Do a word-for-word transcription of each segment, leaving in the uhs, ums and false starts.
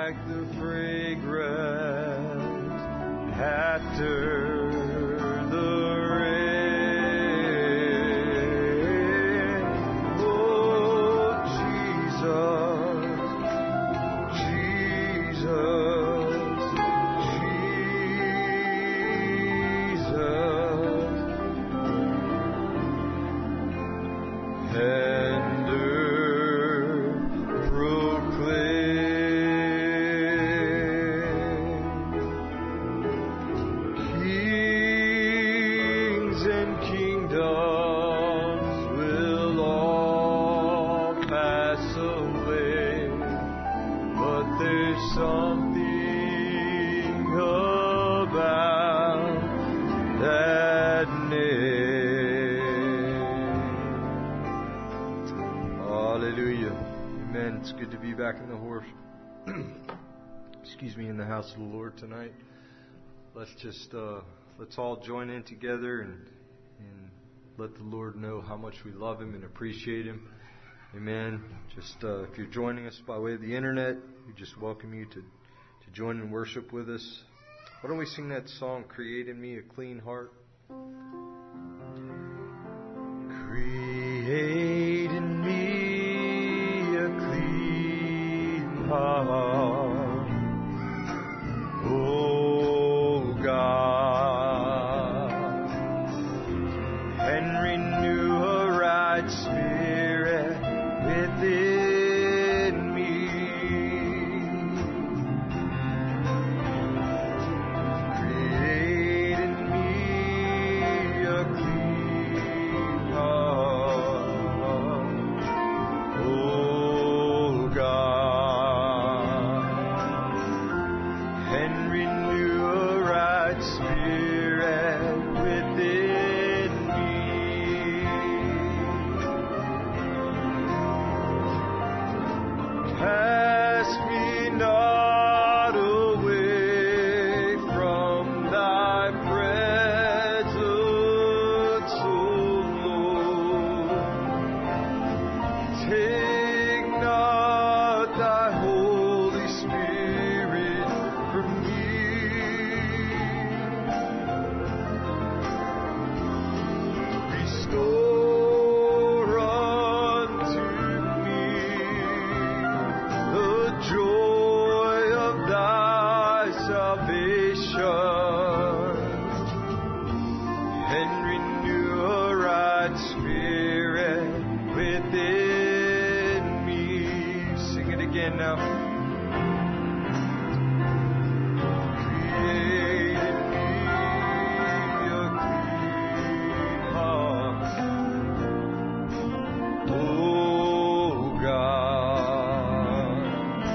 like the fragrance after the rain. Oh, Jesus, Jesus, Jesus. And earth proclaim, kings and kingdoms will all pass away, but there's something about that name. Hallelujah. Amen. It's good to be back in the horse. Excuse me, in the house of the Lord tonight. Let's just uh, let's all join in together and and let the Lord know how much we love Him and appreciate Him. Amen. Just uh, if you're joining us by way of the internet, we just welcome you to to join in worship with us. Why don't we sing that song, "Create in Me a Clean Heart"? Create in me a clean heart, oh God, and renew a right spirit within me. Create in me a clean heart, oh God, and renew a right spirit within me. Cast me not away from thy presence, O Lord. Take not thy Holy Spirit from me. Restore unto me the joy of thy salvation, and renew a right spirit within me. Sing it again now. Create in me a clean heart, oh God,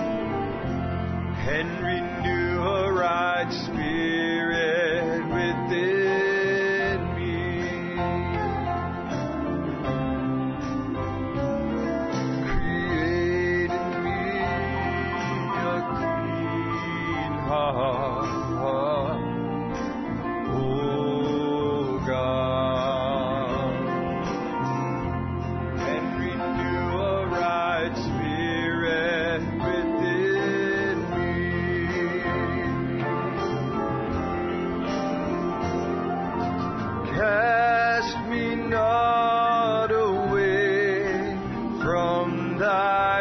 and renew a right spirit within me. Create in me a clean heart, oh God, and renew a right spirit within me. Cast me not away from thy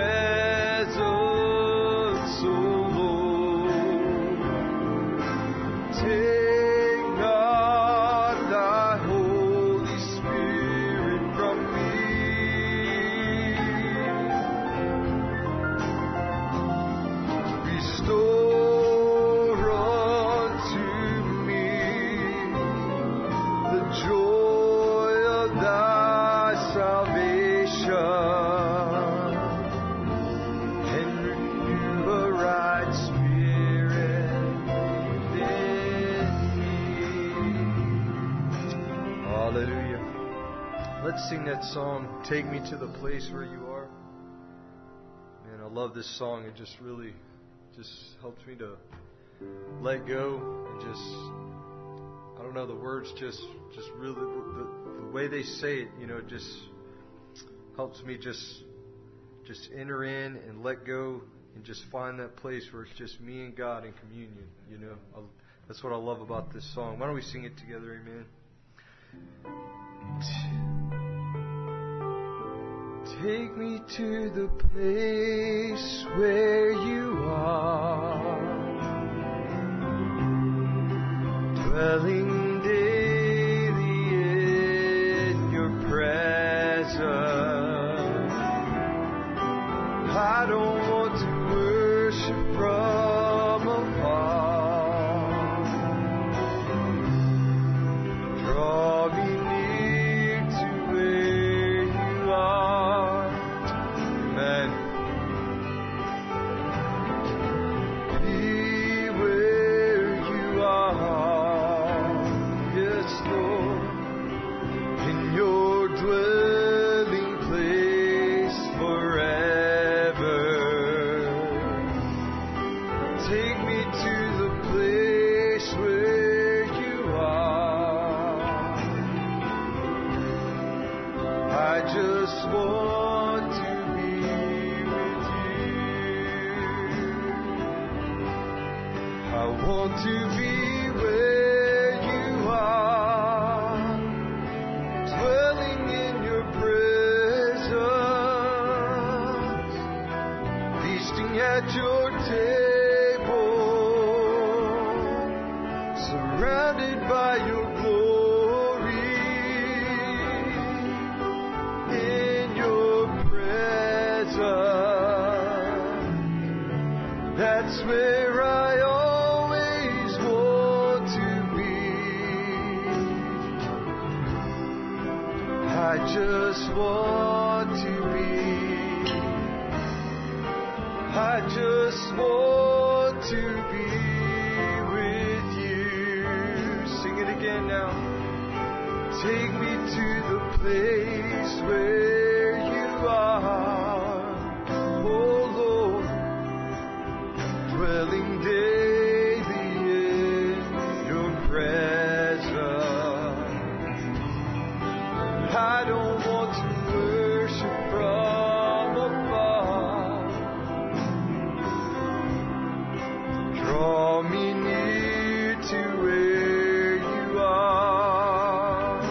presence, O Lord. Take not thy Holy Spirit from me. Restore unto me the joy of thy salvation, and renew a right spirit within me. Hallelujah. Let's sing that song, "Take Me to the Place Where You Are." Man, I love this song. It just really just helps me to let go and just, I don't know, the words just just really, the, the way they say it, you know, just helps me just just enter in and let go and just find that place where it's just me and God in communion. You know, I'll, that's what I love about this song. Why don't we sing it together? Amen. Take me to the place where you are, dwelling daily in your presence. I don't want to worship from afar. Draw me near to where you are. Amen. Be where you are. Yes, Lord. In your dwelling place forever. Take me to the place where you are. I just want to be with you. I want to be where you are, dwelling in your presence, feasting at your table, surrounded by your glory, in your presence. That's where I always want to be. I just want to be. I just want to be with you. Sing it again now. Take me to the place where you are, oh Lord, dwelling daily in your presence. I don't want to worship from afar. Draw me near to where you are.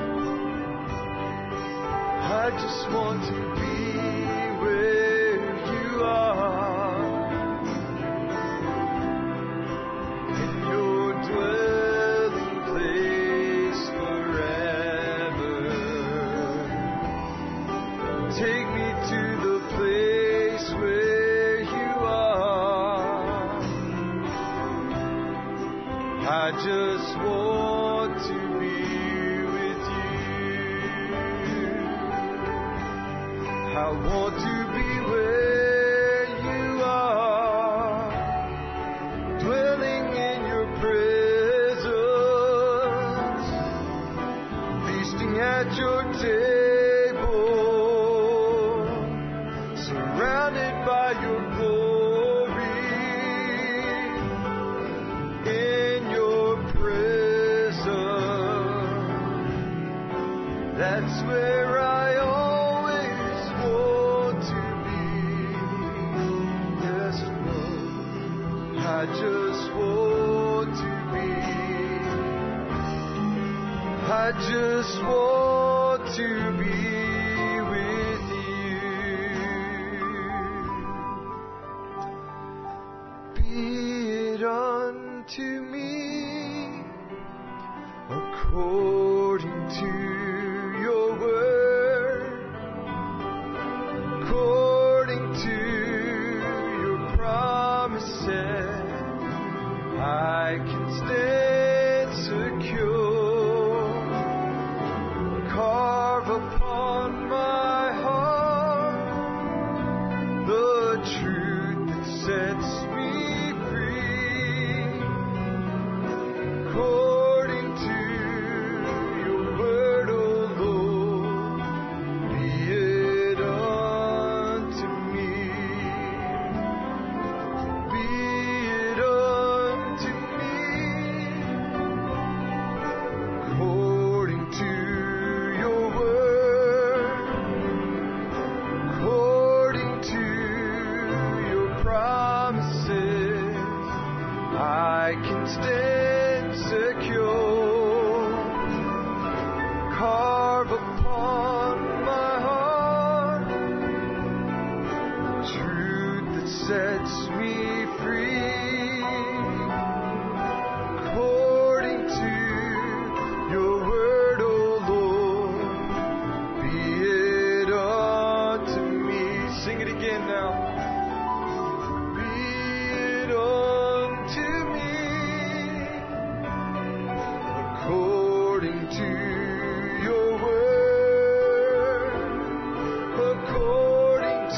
I just want to be where you are, in your dwelling place forever. Take me to the place where you are. I just want to be with you. I want to be where you are, dwelling in your presence, feasting at your table, surrounded by your glory, in your presence. That's where I always want to be. Yes, Lord. I just want to be. I just want to be with you. Be it unto me according to your word, according to your promises. I can stand secure. Carve upon my heart the truth that sets me free, according to your word, oh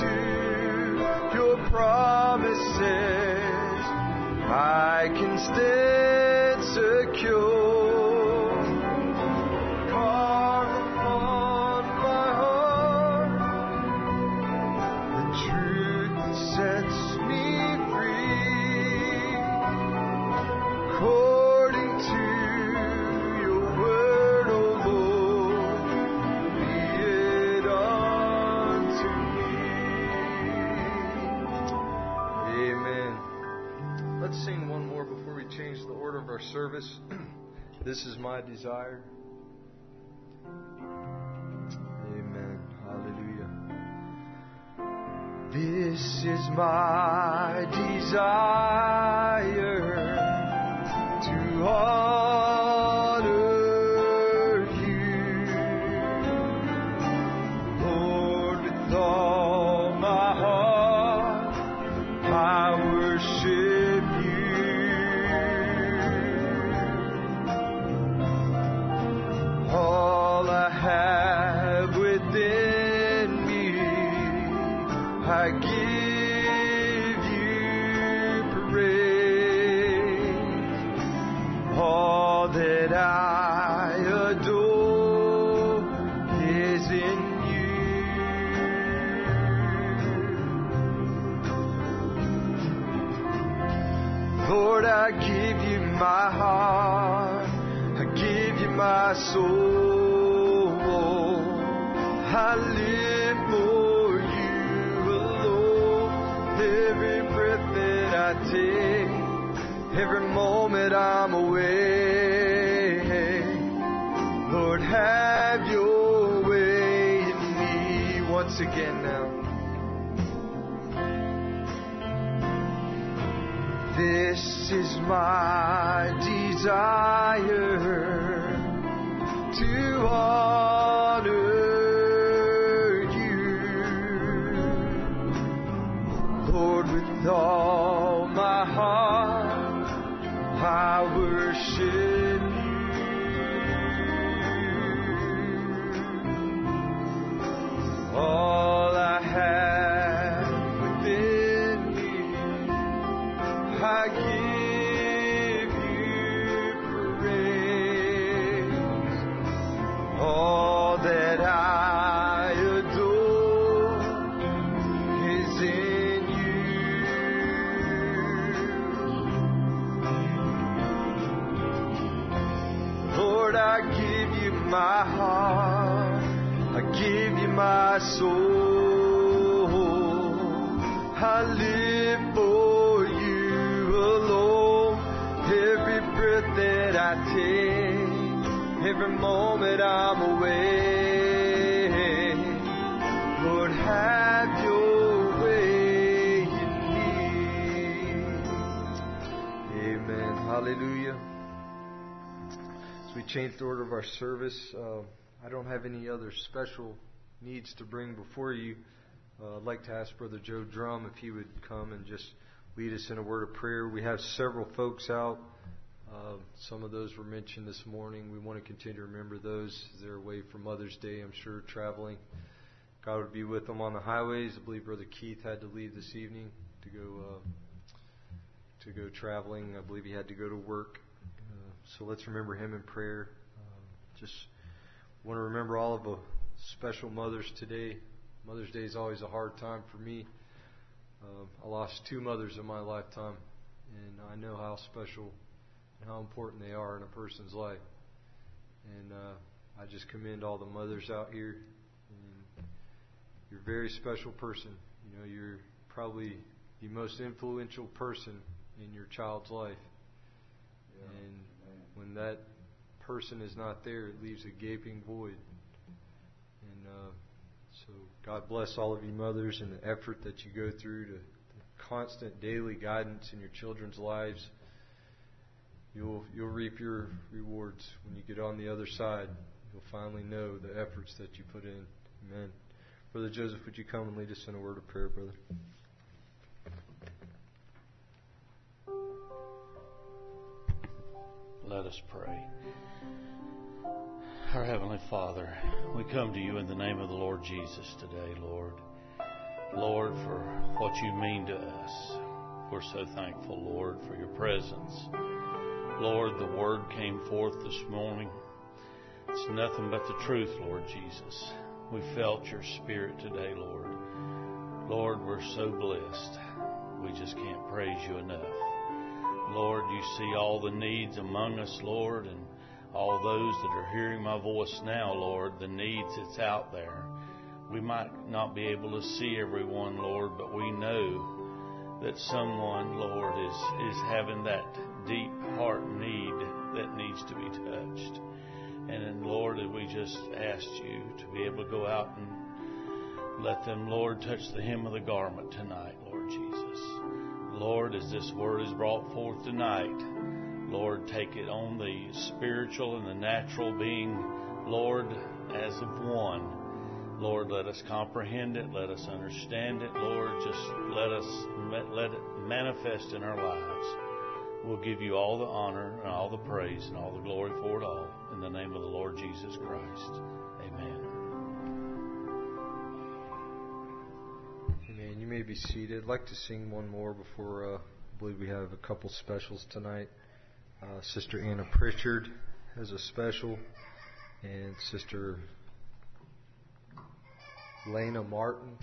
to your promises, I can stand secure. Service. This is my desire. Amen. Hallelujah. This is my desire to honor you, Lord, with all my heart. I worship you. All I have within me, I give you praise. All that I adore is in you. Lord, I give you my heart. I give you my soul. I live for you alone. Every breath that I take, every moment I'm awake, Lord, have your way in me. Once again now. This is my desire to honor you, Lord, with all my heart. I worship you. All I have within me, I give you praise. All that I adore is in you. Lord, I give you my heart. I give you my soul. I live for you alone. Every breath that I take, every moment I'm awake, Lord, have your way in me. Amen. Hallelujah. As we change the order of our service, uh, I don't have any other special needs to bring before you. Uh, I'd like to ask Brother Joe Drum if he would come and just lead us in a word of prayer. We have several folks out. Uh, some of those were mentioned this morning. We want to continue to remember those as they're away for Mother's Day, I'm sure, traveling. God would be with them on the highways. I believe Brother Keith had to leave this evening to go uh, to go traveling. I believe he had to go to work. Uh, so let's remember him in prayer. Uh, just want to remember all of the special mothers today. Mother's Day is always a hard time for me. Uh, I lost two mothers in my lifetime, and I know how special and how important they are in a person's life. And uh, I just commend all the mothers out here. And you're a very special person. You know, you're probably the most influential person in your child's life. Yeah. And when that person is not there, it leaves a gaping void. And uh, so God bless all of you mothers and the effort that you go through to the constant daily guidance in your children's lives. You'll you'll reap your rewards when you get on the other side. You'll finally know the efforts that you put in. Amen. Brother Joseph, would you come and lead us in a word of prayer, brother? Let us pray. Our Heavenly Father, we come to you in the name of the Lord Jesus today, Lord. Lord, for what you mean to us. We're so thankful, Lord, for your presence. Lord, the word came forth this morning. It's nothing but the truth, Lord Jesus. We felt your spirit today, Lord. Lord, we're so blessed. We just can't praise you enough. Lord, you see all the needs among us, Lord, and all those that are hearing my voice now, Lord, the needs that's out there. We might not be able to see everyone, Lord, but we know that someone, Lord, is, is having that deep heart need that needs to be touched. And then, Lord, we just asked you to be able to go out and let them, Lord, touch the hem of the garment tonight, Lord Jesus. Lord, as this word is brought forth tonight, Lord, take it on the spiritual and the natural being, Lord, as of one. Lord, let us comprehend it. Let us understand it. Lord, just let us let it manifest in our lives. We'll give you all the honor and all the praise and all the glory for it all. In the name of the Lord Jesus Christ. Amen. Amen. You may be seated. I'd like to sing one more before uh, I believe we have a couple specials tonight. Uh, Sister Anna Pritchard has a special, and Sister Lena Martin.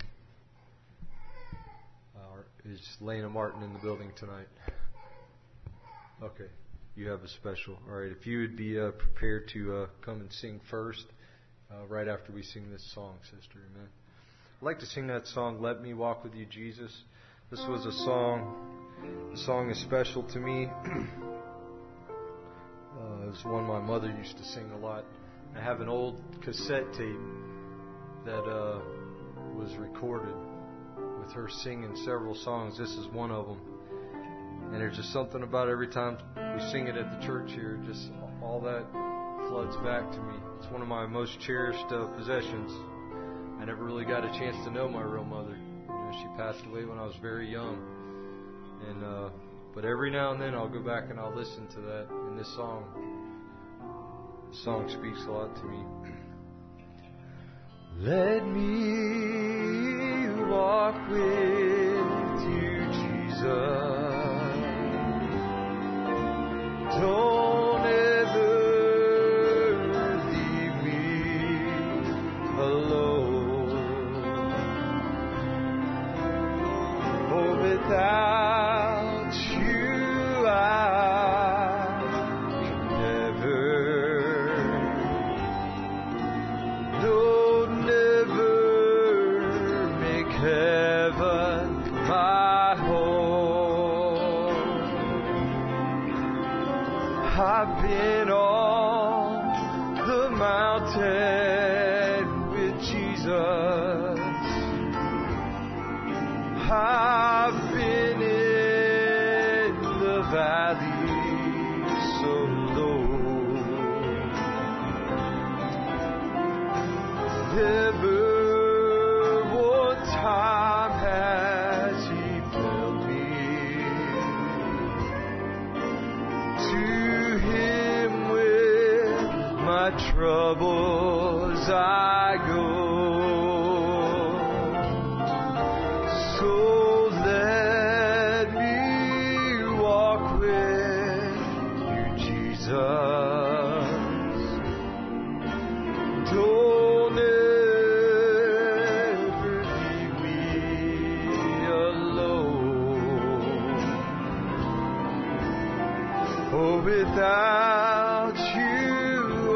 Uh, is Lena Martin in the building tonight? Okay, you have a special. All right, if you would be uh, prepared to uh, come and sing first, uh, right after we sing this song, Sister. Amen. I'd like to sing that song, Let Me Walk With You, Jesus. This was a song, the song is special to me. uh, it's one my mother used to sing a lot. I have an old cassette tape that uh, was recorded with her singing several songs. This is one of them. And there's just something about every time we sing it at the church here, just all that floods back to me. It's one of my most cherished uh, possessions. I never really got a chance to know my real mother. You know, she passed away when I was very young. And uh, but every now and then I'll go back and I'll listen to that. And this song, this song speaks a lot to me. Let me walk with you, Jesus. Don't ever leave me alone. Oh, without you I can never, no, never make heaven my home. I've been on the mountain with Jesus. I've been in the valley so low. Never one time has He failed me. To Him with my troubles I go. So let me walk with you, Jesus. Don't ever leave me alone. Oh, without you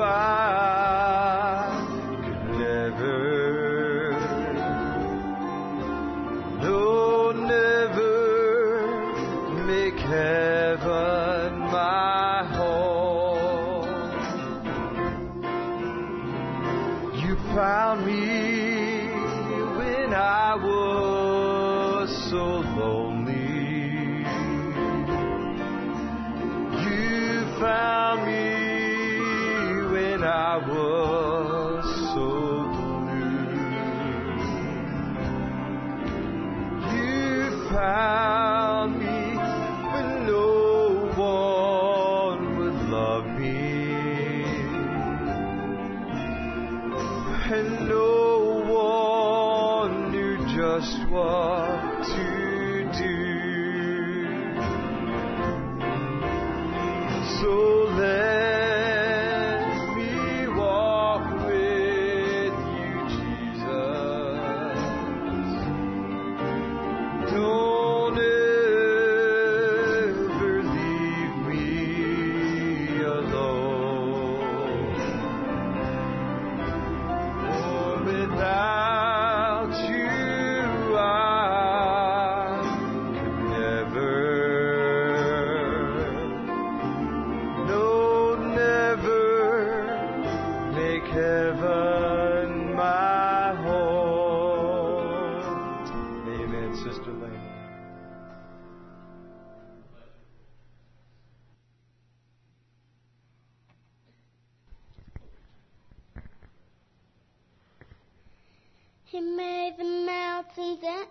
I could never, no, never make heaven my home. You found me when I was so lonely. You found me when I was so blue. You found me when no one would love me, and no one knew just just what to do. So let me walk with you, Jesus. Don't ever leave me alone. For without you I could never, no, never make heaven my home. Amen, Sister Lane. He made the mountains and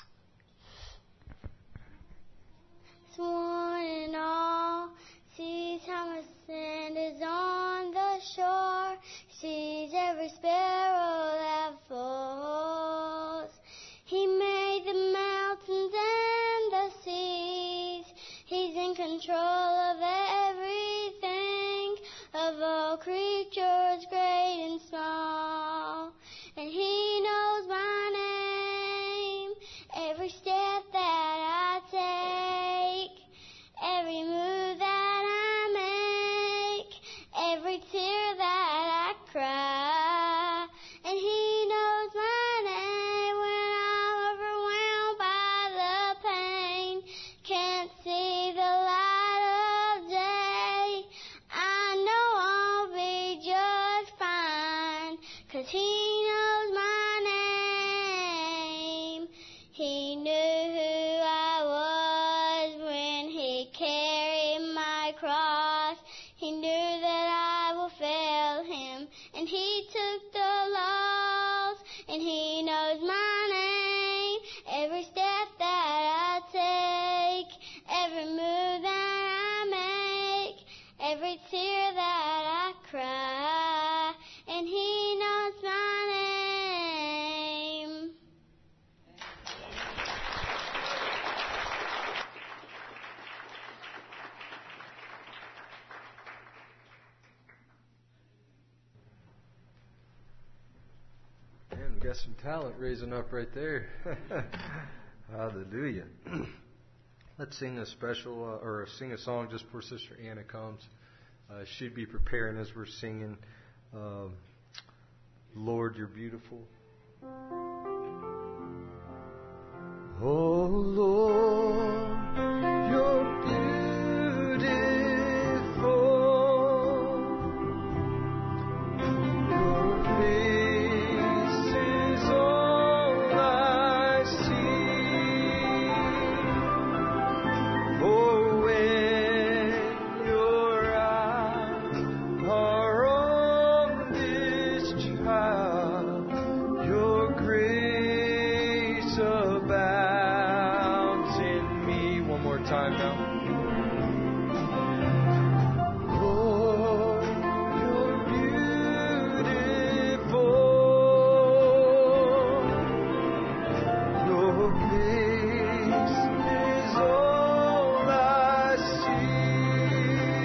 one and all. Sees how much sand is on the shore. Sees every sparrow that falls. He made the mountains and the seas. He's in control of everything, of all creatures great and small. And he knows my name, every step that I take, every move that I make, every tear that I cry. And he knows my name when I'm overwhelmed by the pain, can't see the light of day. I know I'll be just fine, 'cause he knows my name. He knew who I was when he carried my cross. He knew that I will fail him, and he took the loss. And he knows my name, every step that I take, every move that I make, every tear that I cry. And he knows my name. Man, we got some talent raising up right there. Hallelujah. Let's sing a special, uh, or sing a song just before Sister Anna comes. Uh, she'd be preparing as we're singing, uh, Lord, You're Beautiful. Oh, Lord, You're beautiful. Your face is all I see. Oh, when your eyes are on this child, your grace abounds in me. One more time now. Lord, You're beautiful. Your face is all I see.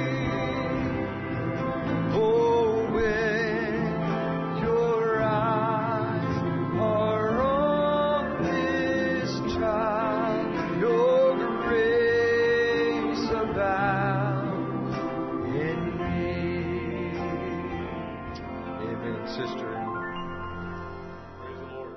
Oh, when your eyes are on this child, your grace abounds in me. Amen, Sister. Praise the Lord.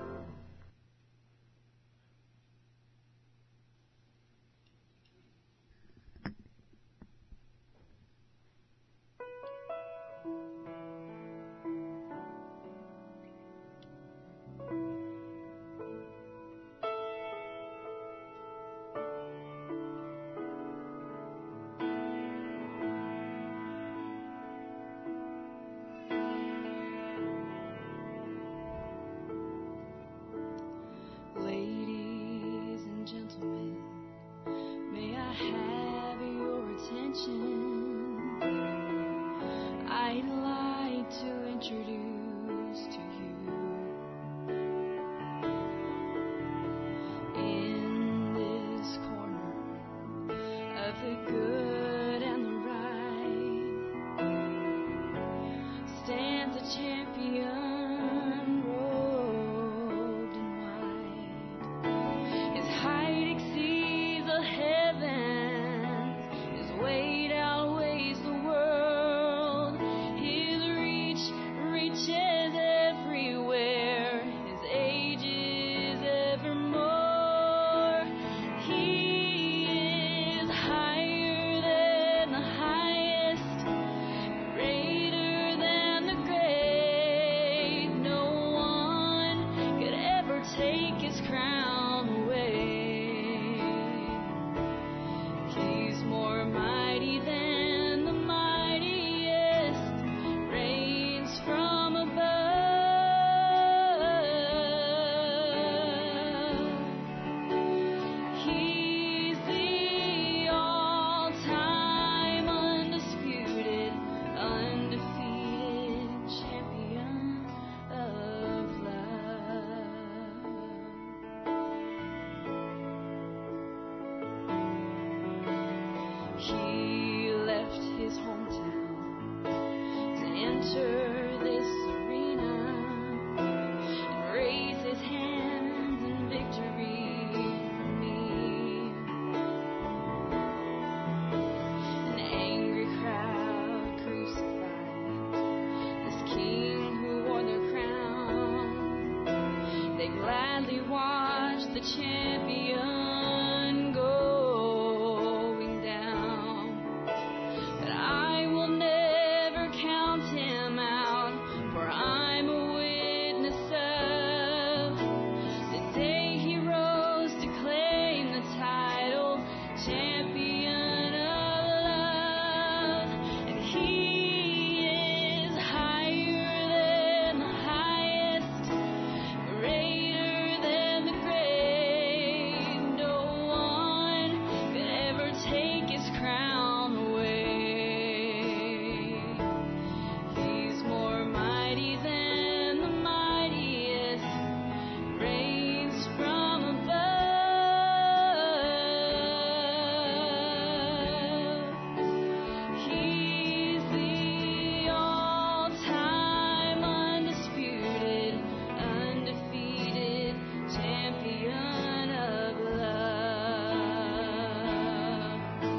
Ladies and gentlemen, may I have your attention? I'd like to introduce to you his crown away. He's more mighty than the mightiest, reigns from above. He's the all-time undisputed, undefeated champion of love. He left his hometown to enter this arena and raise his hands in victory for me. An angry crowd crucified this king who wore their crown. They gladly watched the champion going down. But I will never count him out, for I'm a witness of the day he rose to claim the title, champion of love. And he is higher than the highest, greater than the great. No one could ever take his crown away. He's more mighty than the mightiest, reigns from above. He's the all-time undisputed, undefeated champion of love.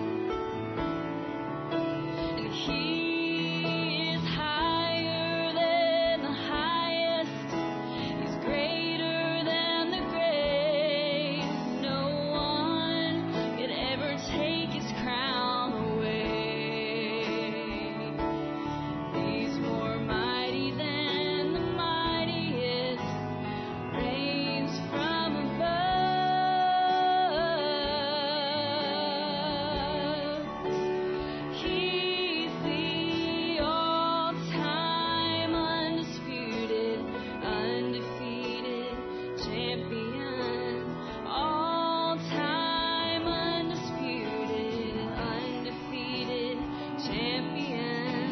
And he is higher than the highest, he's greater than the great. No one could ever take his crown away. He's more mighty than the mightiest, reigns from above. He's the all-time undisputed, undefeated champion. All-time undisputed, undefeated champion.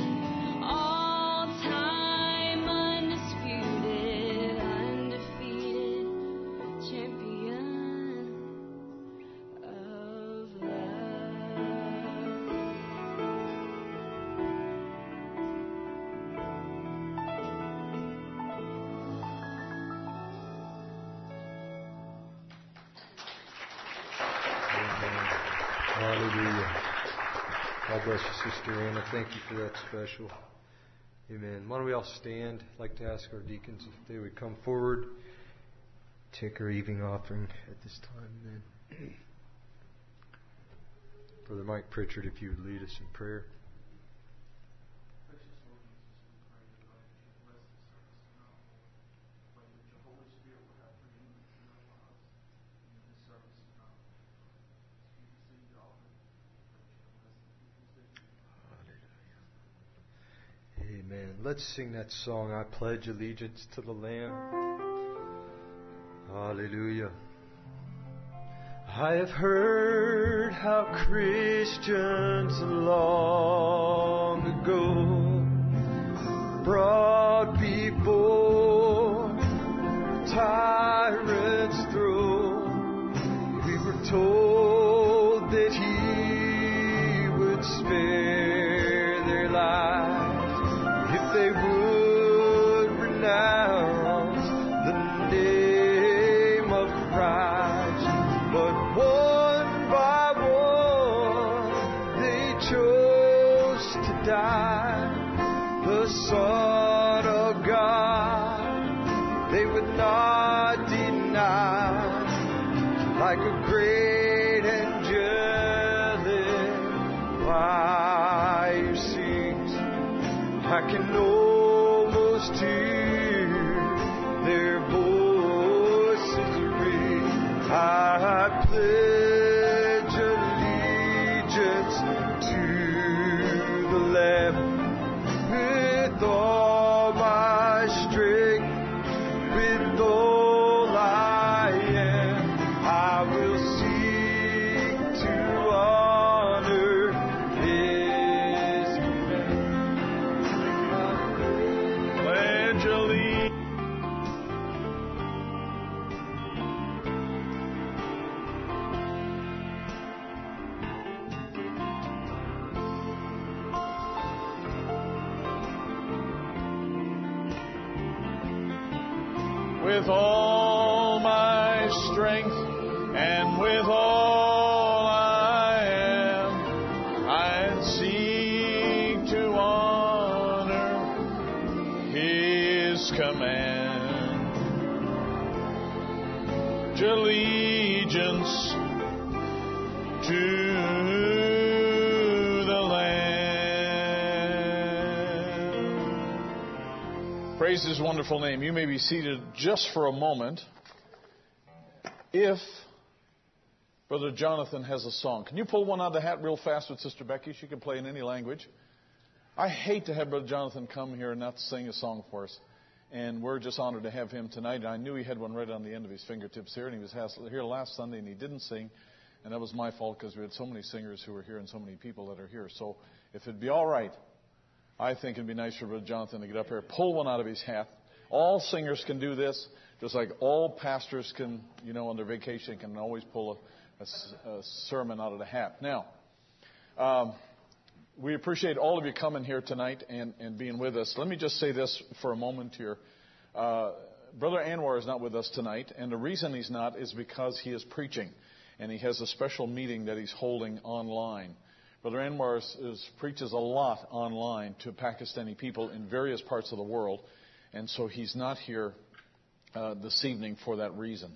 All-time undisputed, undefeated champion of Amen. Hallelujah. God bless you, Sister Anna. Thank you for that special. Amen. Why don't we all stand? I'd like to ask our deacons if they would come forward, take our evening offering at this time. Amen. Brother Mike Pritchard, if you would lead us in prayer. Amen. Let's sing that song, I Pledge Allegiance to the Lamb. Hallelujah. I have heard how Christians long ago brought before tyrants' throne. We were told that He would spare their lives if they would renounce the name of Christ. But one by one they chose to die. The Son of God they would not deny. Like a great angelic choir sings, I can almost hear their voices ring. pledge allegiance to the Lamb with all my strength, with all I am. I will seek to honor His command. Pledge allegiance. With all my strength and with all I am, I seek to honor His command. Allegiance to the Lamb. Praise His wonderful name. You may be seated just for a moment. If Brother Jonathan has a song, can you pull one out of the hat real fast with Sister Becky? She can play in any language. I hate to have Brother Jonathan come here and not sing a song for us. And we're just honored to have him tonight. And I knew he had one right on the end of his fingertips here. And he was here last Sunday and he didn't sing. And that was my fault because we had so many singers who were here and so many people that are here. So if it'd be all right, I think it'd be nice for Brother Jonathan to get up here, pull one out of his hat. All singers can do this, just like all pastors can, you know, on their vacation can always pull a, a, a sermon out of the hat. Now, um, we appreciate all of you coming here tonight and, and being with us. Let me just say this for a moment here. Uh, Brother Anwar is not with us tonight, and the reason he's not is because he is preaching, and he has a special meeting that he's holding online. Brother Anwar is, is, preaches a lot online to Pakistani people in various parts of the world, and so he's not here uh, this evening for that reason.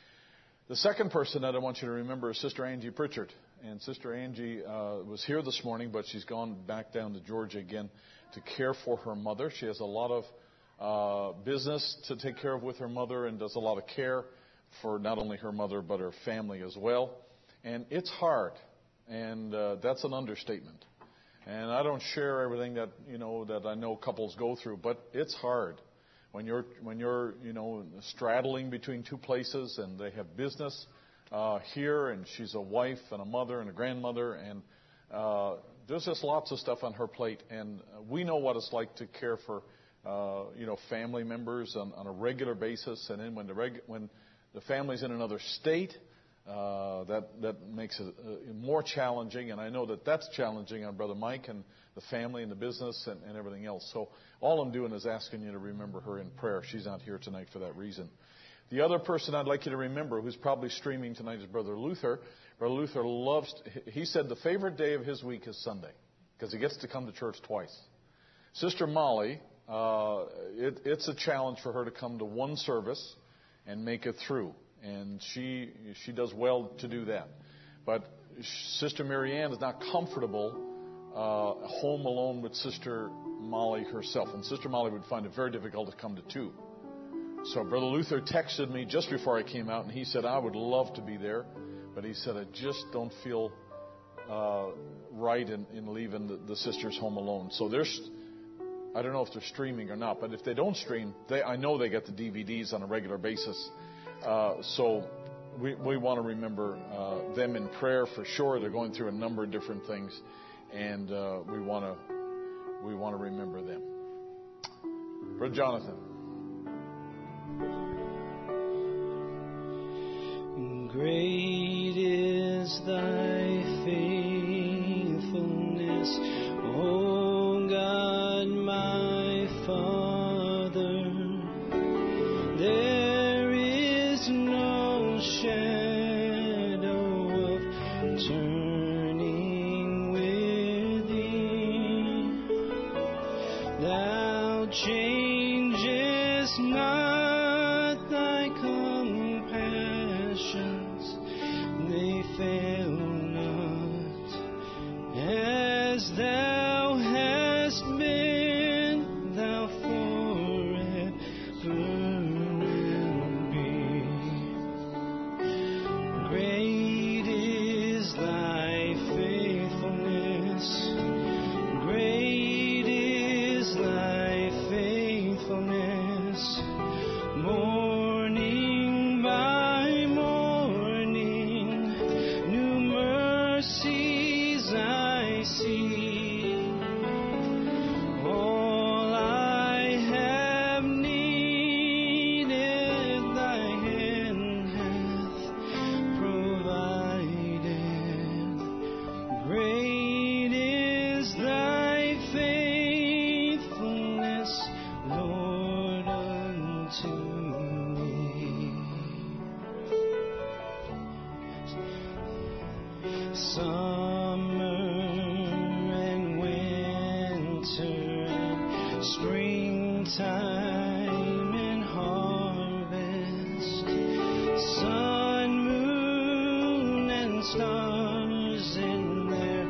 The second person that I want you to remember is Sister Angie Pritchard. And Sister Angie uh, was here this morning, but she's gone back down to Georgia again to care for her mother. She has a lot of uh, business to take care of with her mother and does a lot of care for not only her mother but her family as well. And it's hard, and uh, that's an understatement. And I don't share everything that you know that I know couples go through, but it's hard when you're when you're you know straddling between two places and they have business. Uh, here, and she's a wife and a mother and a grandmother, and uh, there's just lots of stuff on her plate. And we know what it's like to care for, uh, you know, family members on, on a regular basis. And then when the reg- when the family's in another state, uh, that that makes it uh, more challenging. And I know that that's challenging on Brother Mike and the family and the business and, and everything else. So all I'm doing is asking you to remember her in prayer. She's not here tonight for that reason. The other person I'd like you to remember who's probably streaming tonight is Brother Luther. Brother Luther loves, he said the favorite day of his week is Sunday because he gets to come to church twice. Sister Molly, uh, it, it's a challenge for her to come to one service and make it through. And she she does well to do that. But Sister Marianne is not comfortable uh, home alone with Sister Molly herself. And Sister Molly would find it very difficult to come to two. So Brother Luther texted me just before I came out, and he said, I would love to be there, but he said, I just don't feel uh, right in, in leaving the, the sisters home alone. So there's, I don't know if they're streaming or not, but if they don't stream, they, I know they get the D V Ds on a regular basis. Uh, so we, we want to remember uh, them in prayer for sure. They're going through a number of different things, and uh, we want to we want to remember them. Brother Jonathan. Great is thy faithfulness, O God, my Father. There is no shadow of turning with thee. Thou changest not thy compassions, they fail not. As thou hast been, thou forever will be. Great unto me. Summer and winter and springtime and harvest, sun, moon, and stars in their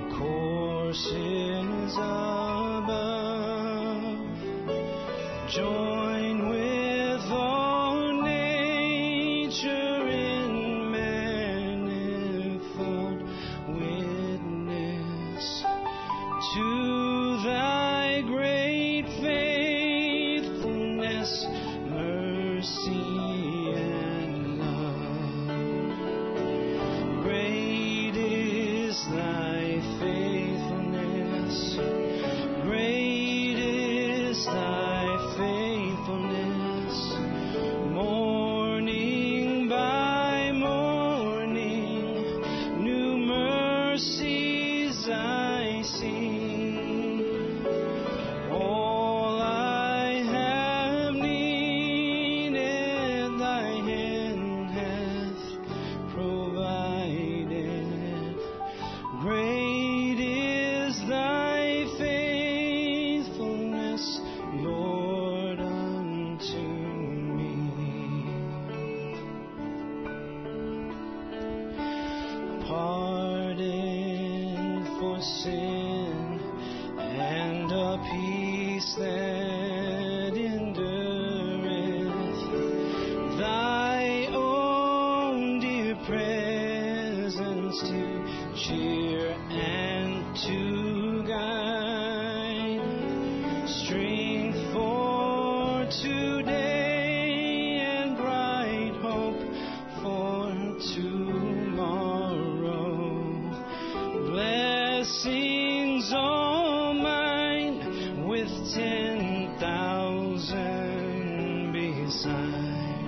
courses above, join with all nature in manifold witness to thy great faithfulness, mercy, and love. Great is thy faithfulness, great is thy faithfulness. Morning by morning, new mercies I see. All I have needed, thy hand hath provided. Great is thy faithfulness, Lord, unto me. Pardon for sin and a peace that endureth, thy own dear presence to cheer and to guide, strength for today and bright hope for tomorrow. Blessings all mine with ten thousand beside.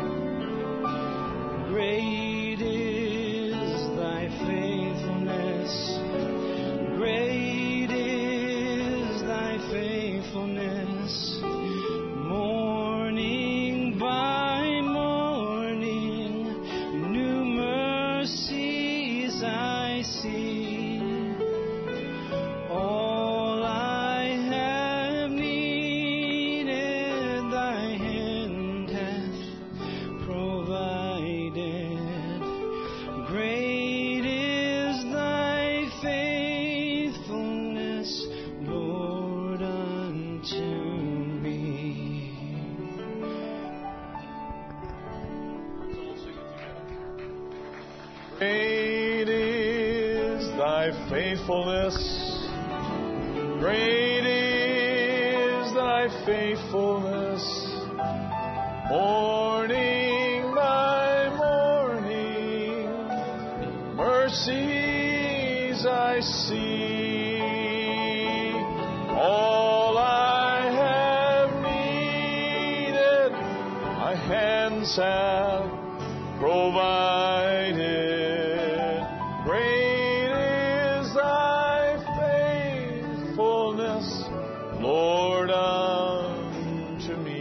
Great is thy faithfulness, great is thy faithfulness. Morning by morning, new mercies I see. All I have needed, thy hand hath provided. Great is thy faithfulness, Lord, unto me. Great is thy faithfulness. Great is thy faithfulness. Morning by morning, mercies I see. All I have needed, thy hands have provided. Great is thy faithfulness, Lord, unto me.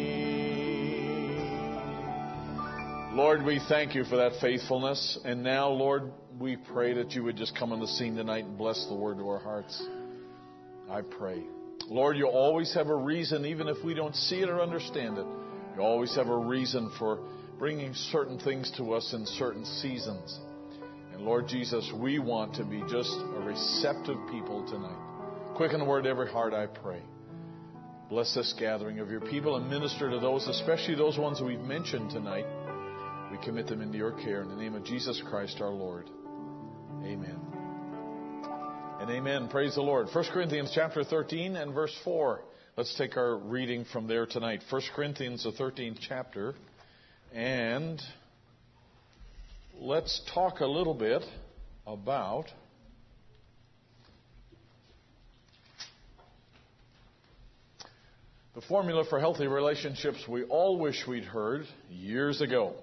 Lord, we thank you for that faithfulness. And now, Lord, we pray that you would just come on the scene tonight and bless the word to our hearts. I pray. Lord, you always have a reason, even if we don't see it or understand it. You always have a reason for bringing certain things to us in certain seasons. And Lord Jesus, we want to be just a receptive people tonight. Quicken the word to every heart, I pray. Bless this gathering of your people and minister to those, especially those ones we've mentioned tonight. We commit them into your care in the name of Jesus Christ our Lord. Amen. And amen. Praise the Lord. First Corinthians chapter thirteen and verse four. Let's take our reading from there tonight. First Corinthians, the thirteenth chapter. And let's talk a little bit about the formula for healthy relationships we all wish we'd heard years ago.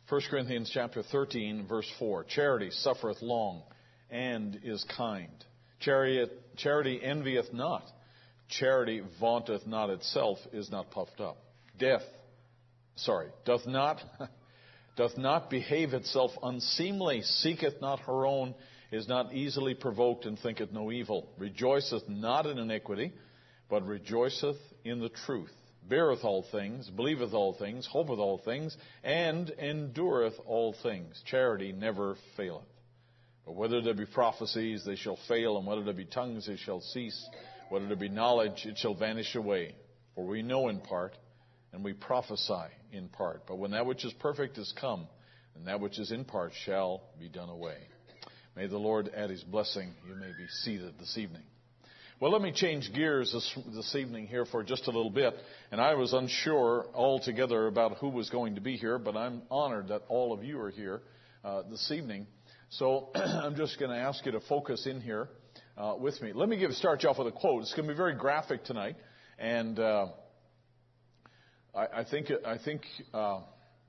First Corinthians chapter thirteen, verse four. Charity suffereth long and is kind. Charity, charity envieth not. Charity vaunteth not itself, is not puffed up. Death, sorry, doth not, doth not behave itself unseemly, seeketh not her own, is not easily provoked, and thinketh no evil. Rejoiceth not in iniquity, but rejoiceth in the truth. Beareth all things, believeth all things, hopeth all things, and endureth all things. Charity never faileth. But whether there be prophecies, they shall fail, and whether there be tongues, they shall cease. Whether there be knowledge, it shall vanish away. For we know in part, and we prophesy in part. But when that which is perfect is come, then that which is in part shall be done away. May the Lord add His blessing. You may be seated this evening. Well, let me change gears this, this evening here for just a little bit. And I was unsure altogether about who was going to be here, but I'm honored that all of you are here uh, this evening. So I'm just going to ask you to focus in here uh, with me. Let me give start you off with a quote. It's going to be very graphic tonight, and uh, I, I think I think uh,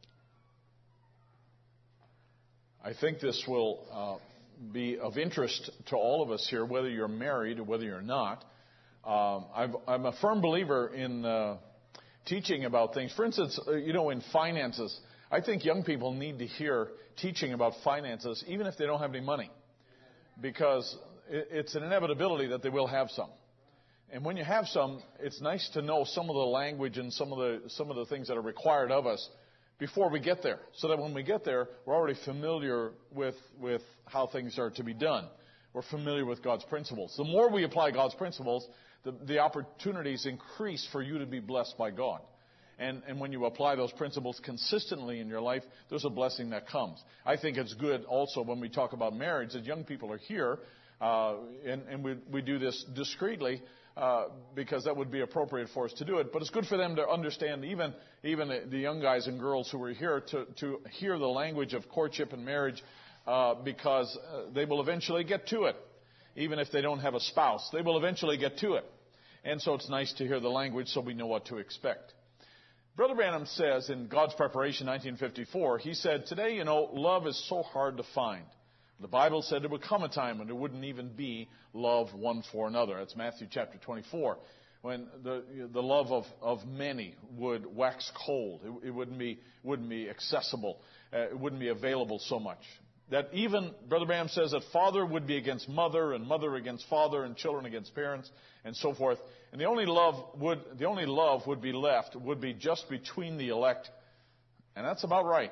I think this will Uh, be of interest to all of us here, whether you're married or whether you're not. Um, I've, I'm a firm believer in uh, teaching about things. For instance, uh, you know, in finances, I think young people need to hear teaching about finances, even if they don't have any money, because it, it's an inevitability that they will have some. And when you have some, it's nice to know some of the language and some of the some of the things that are required of us before we get there, so that when we get there, we're already familiar with, with how things are to be done. We're familiar with God's principles. The more we apply God's principles, the, the opportunities increase for you to be blessed by God. And, and when you apply those principles consistently in your life, there's a blessing that comes. I think it's good also when we talk about marriage that young people are here, uh, and, and we, we do this discreetly, Uh, because that would be appropriate for us to do it. But it's good for them to understand, even even the, the young guys and girls who are here, to, to hear the language of courtship and marriage, uh, because uh, they will eventually get to it. Even if they don't have a spouse, they will eventually get to it. And so it's nice to hear the language so we know what to expect. Brother Branham says in God's Preparation, nineteen fifty-four, he said, today, you know, love is so hard to find. The Bible said there would come a time when there wouldn't even be love one for another. That's Matthew chapter twenty-four. When the the love of, of many would wax cold. It, it wouldn't be wouldn't be accessible. Uh, it wouldn't be available so much. That even, Brother Branham says, that father would be against mother, and mother against father, and children against parents, and so forth. And the only love would the only love would be left would be just between the elect. And that's about right.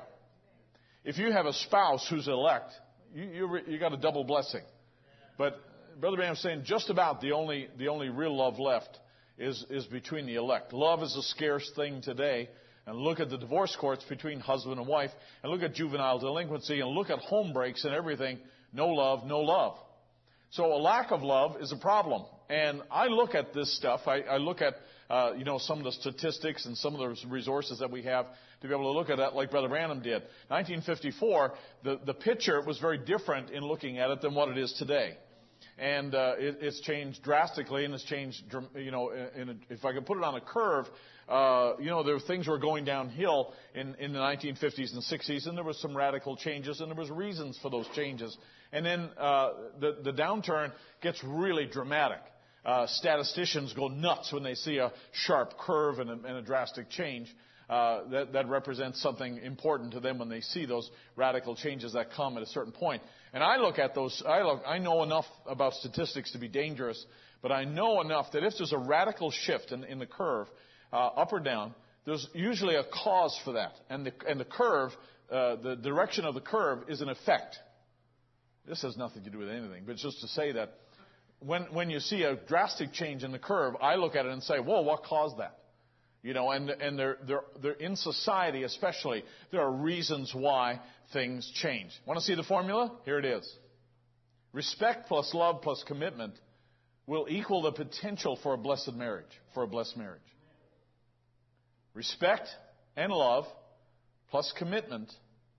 If you have a spouse who's elect, You, you, you got a double blessing. But Brother Branham's saying just about the only the only real love left is, is between the elect. Love is a scarce thing today. And look at the divorce courts between husband and wife. And look at juvenile delinquency. And look at home breaks and everything. No love, no love. So a lack of love is a problem. And I look at this stuff. I, I look at uh, you know some of the statistics and some of the resources that we have to be able to look at that like Brother Branham did. nineteen fifty-four, the, the picture was very different in looking at it than what it is today. And uh, it, it's changed drastically, and it's changed, you know, in a, if I could put it on a curve, uh, you know, there were things were going downhill in, in the nineteen fifties and sixties, and there was some radical changes, and there was reasons for those changes. And then uh, the, the downturn gets really dramatic. Uh, statisticians go nuts when they see a sharp curve and a, and a drastic change. Uh, that, that represents something important to them when they see those radical changes that come at a certain point. And I look at those, I, look, I know enough about statistics to be dangerous, but I know enough that if there's a radical shift in, in the curve, uh, up or down, there's usually a cause for that. And the, and the curve, uh, the direction of the curve is an effect. This has nothing to do with anything, but it's just to say that when, when you see a drastic change in the curve, I look at it and say, whoa, what caused that? You know, and, and they're, they're, they're in society especially, there are reasons why things change. Want to see the formula? Here it is. Respect plus love plus commitment will equal the potential for a blessed marriage, for a blessed marriage. Respect and love plus commitment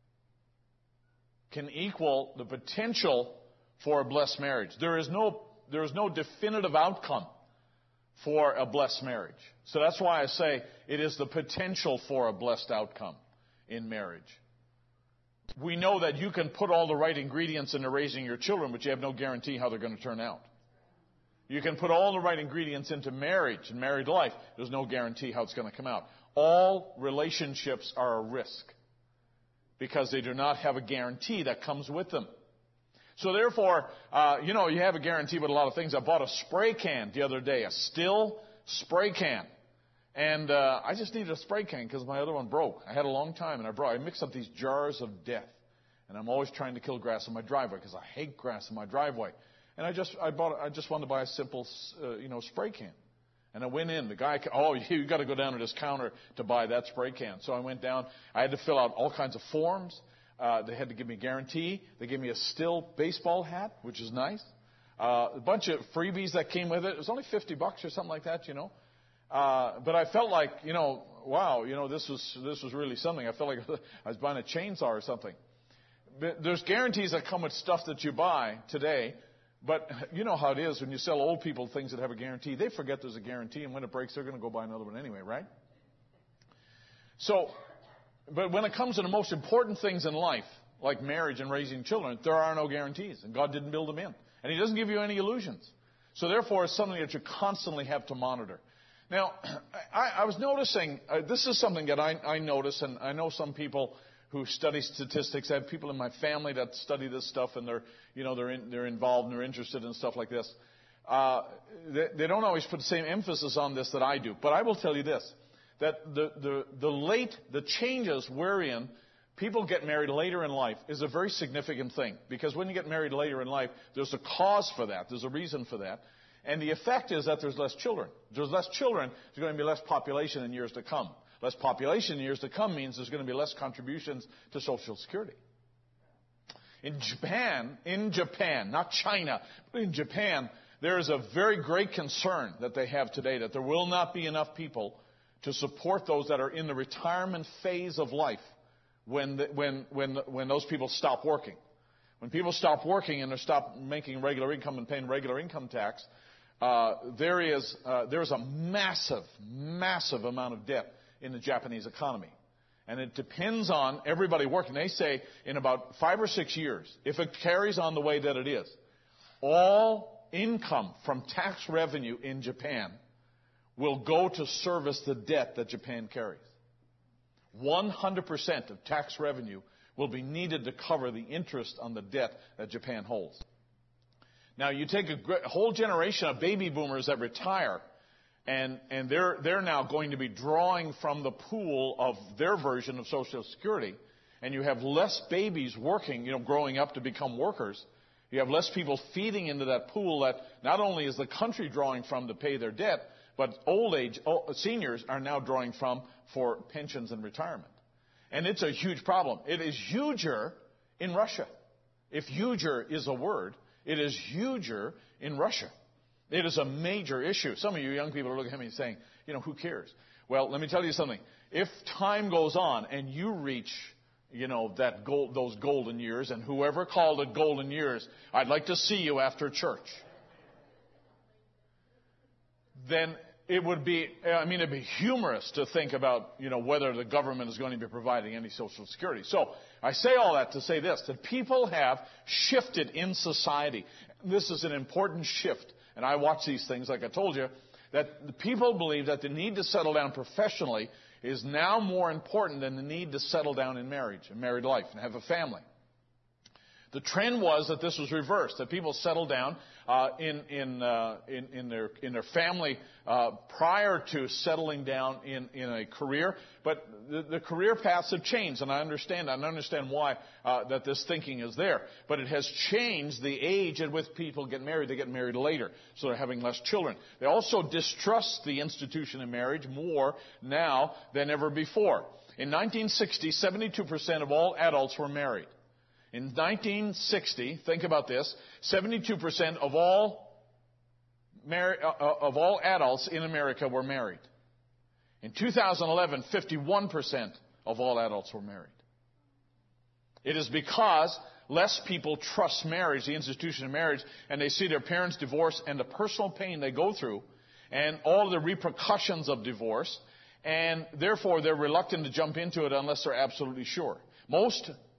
can equal the potential for a blessed marriage. There is no, there is no definitive outcome for a blessed marriage. So that's why I say it is the potential for a blessed outcome in marriage. we know that you can put all the right ingredients into raising your children, but you have no guarantee how they're going to turn out. You can put all the right ingredients into marriage and married life. There's no guarantee how it's going to come out. All relationships are a risk because they do not have a guarantee that comes with them. So therefore, uh, you know, you have a guarantee with a lot of things. I bought a spray can the other day, a still spray can. And uh, I just needed a spray can because my other one broke. I had a long time, and I brought. I mixed up these jars of death. And I'm always trying to kill grass in my driveway because I hate grass in my driveway. And I just I bought I just wanted to buy a simple uh, you know spray can. And I went in. The guy, oh, you got to go down to this counter to buy that spray can. So I went down. I had to fill out all kinds of forms. Uh, they had to give me a guarantee. They gave me a still baseball hat, which is nice. Uh, a bunch of freebies that came with it. It was only fifty bucks or something like that, you know. Uh, but I felt like, you know, wow, you know, this was this was really something. I felt like I was buying a chainsaw or something. But there's guarantees that come with stuff that you buy today. But you know how it is when you sell old people things that have a guarantee. They forget there's a guarantee, and when it breaks, they're going to go buy another one anyway, right? So, but when it comes to the most important things in life, like marriage and raising children, there are no guarantees, and God didn't build them in. And He doesn't give you any illusions. So therefore, it's something that you constantly have to monitor. Now, I, I was noticing, uh, this is something that I, I notice, and I know some people who study statistics. I have people in my family that study this stuff, and they're, you know, they're in, they're involved and they're interested in stuff like this. Uh, they, they don't always put the same emphasis on this that I do. But I will tell you this, that the, the, the late, the changes wherein people get married later in life is a very significant thing. Because when you get married later in life, there's a cause for that. There's a reason for that. And the effect is that there's less children. There's less children, there's going to be less population in years to come. Less population in years to come means there's going to be less contributions to Social Security. In Japan, in Japan, not China, but in Japan, there is a very great concern that they have today that there will not be enough people to support those that are in the retirement phase of life when, the, when, when, when those people stop working. When people stop working and they stop making regular income and paying regular income tax, uh, there is uh, there is a massive, massive amount of debt in the Japanese economy. And it depends on everybody working. They say in about five or six years, if it carries on the way that it is, all income from tax revenue in Japan will go to service the debt that Japan carries. one hundred percent of tax revenue will be needed to cover the interest on the debt that Japan holds. Now, you take a whole generation of baby boomers that retire, And, and they're, they're now going to be drawing from the pool of their version of Social Security. And you have less babies working, you know, growing up to become workers. You have less people feeding into that pool that not only is the country drawing from to pay their debt, but old age old, seniors are now drawing from for pensions and retirement. And it's a huge problem. It is huger in Russia. If huger is a word, it is huger in Russia. It is a major issue. Some of you young people are looking at me saying, you know, who cares? Well, let me tell you something. If time goes on and you reach, you know, that gold, those golden years, and whoever called it golden years, I'd like to see you after church. Then it would be, I mean, it'd be humorous to think about, you know, whether the government is going to be providing any Social Security. So I say all that to say this, that people have shifted in society. This is an important shift. And I watch these things, like I told you, that the people believe that the need to settle down professionally is now more important than the need to settle down in marriage, in married life, and have a family. The trend was that this was reversed, that people settled down uh, in in, uh, in in their in their family uh, prior to settling down in, in a career. But the, the career paths have changed, and I understand. I understand why uh, that this thinking is there. But it has changed the age at which people get married. They get married later, so they're having less children. They also distrust the institution of marriage more now than ever before. In nineteen sixty, seventy-two percent of all adults were married. In nineteen sixty, think about this, seventy-two percent of all mar- uh, of all adults in America were married. In two thousand eleven, fifty-one percent of all adults were married. It is because less people trust marriage, the institution of marriage, and they see their parents divorce and the personal pain they go through and all the repercussions of divorce, and therefore they're reluctant to jump into it unless they're absolutely sure. Most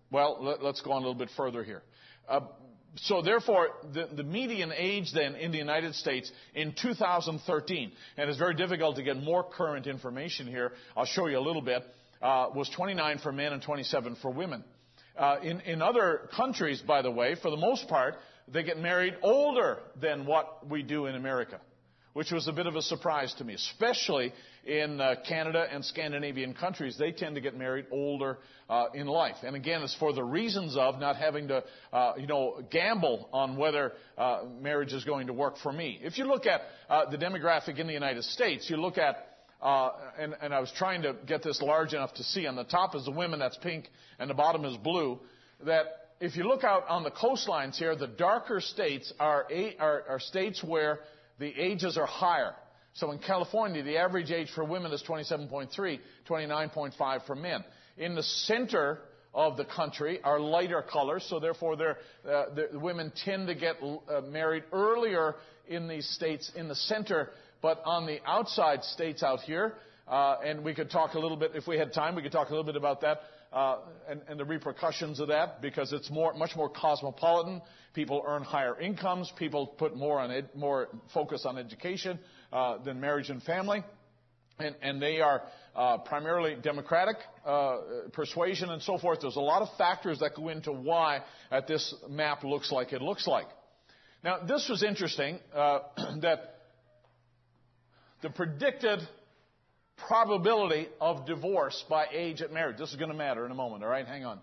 Well, let, let's go on a little bit further here. Uh, so therefore, the, the median age then in the United States in two thousand thirteen, and it's very difficult to get more current information here, I'll show you a little bit, uh, was twenty-nine for men and twenty-seven for women. Uh, in, in other countries, by the way, for the most part, they get married older than what we do in America, which was a bit of a surprise to me, especially in uh, Canada and Scandinavian countries. They tend to get married older uh, in life. And again, it's for the reasons of not having to, uh, you know, gamble on whether uh, marriage is going to work for me. If you look at uh, the demographic in the United States, you look at Uh, and, and I was trying to get this large enough to see. On the top is the women, that's pink, and the bottom is blue. That if you look out on the coastlines here, the darker states are, a, are, are states where the ages are higher. So in California, the average age for women is twenty-seven point three, twenty-nine point five for men. In the center of the country are lighter colors, so therefore they're, uh, the women tend to get uh, married earlier in these states in the center. But on the outside states out here, uh, and we could talk a little bit, if we had time, we could talk a little bit about that uh, and, and the repercussions of that, because it's more, much more cosmopolitan. People earn higher incomes. People put more on ed, more focus on education uh, than marriage and family, and, and they are uh, primarily Democratic uh, persuasion and so forth. There's a lot of factors that go into why at this map looks like it looks like. Now, this was interesting uh, that. The predicted probability of divorce by age at marriage. This is going to matter in a moment, all right? Hang on.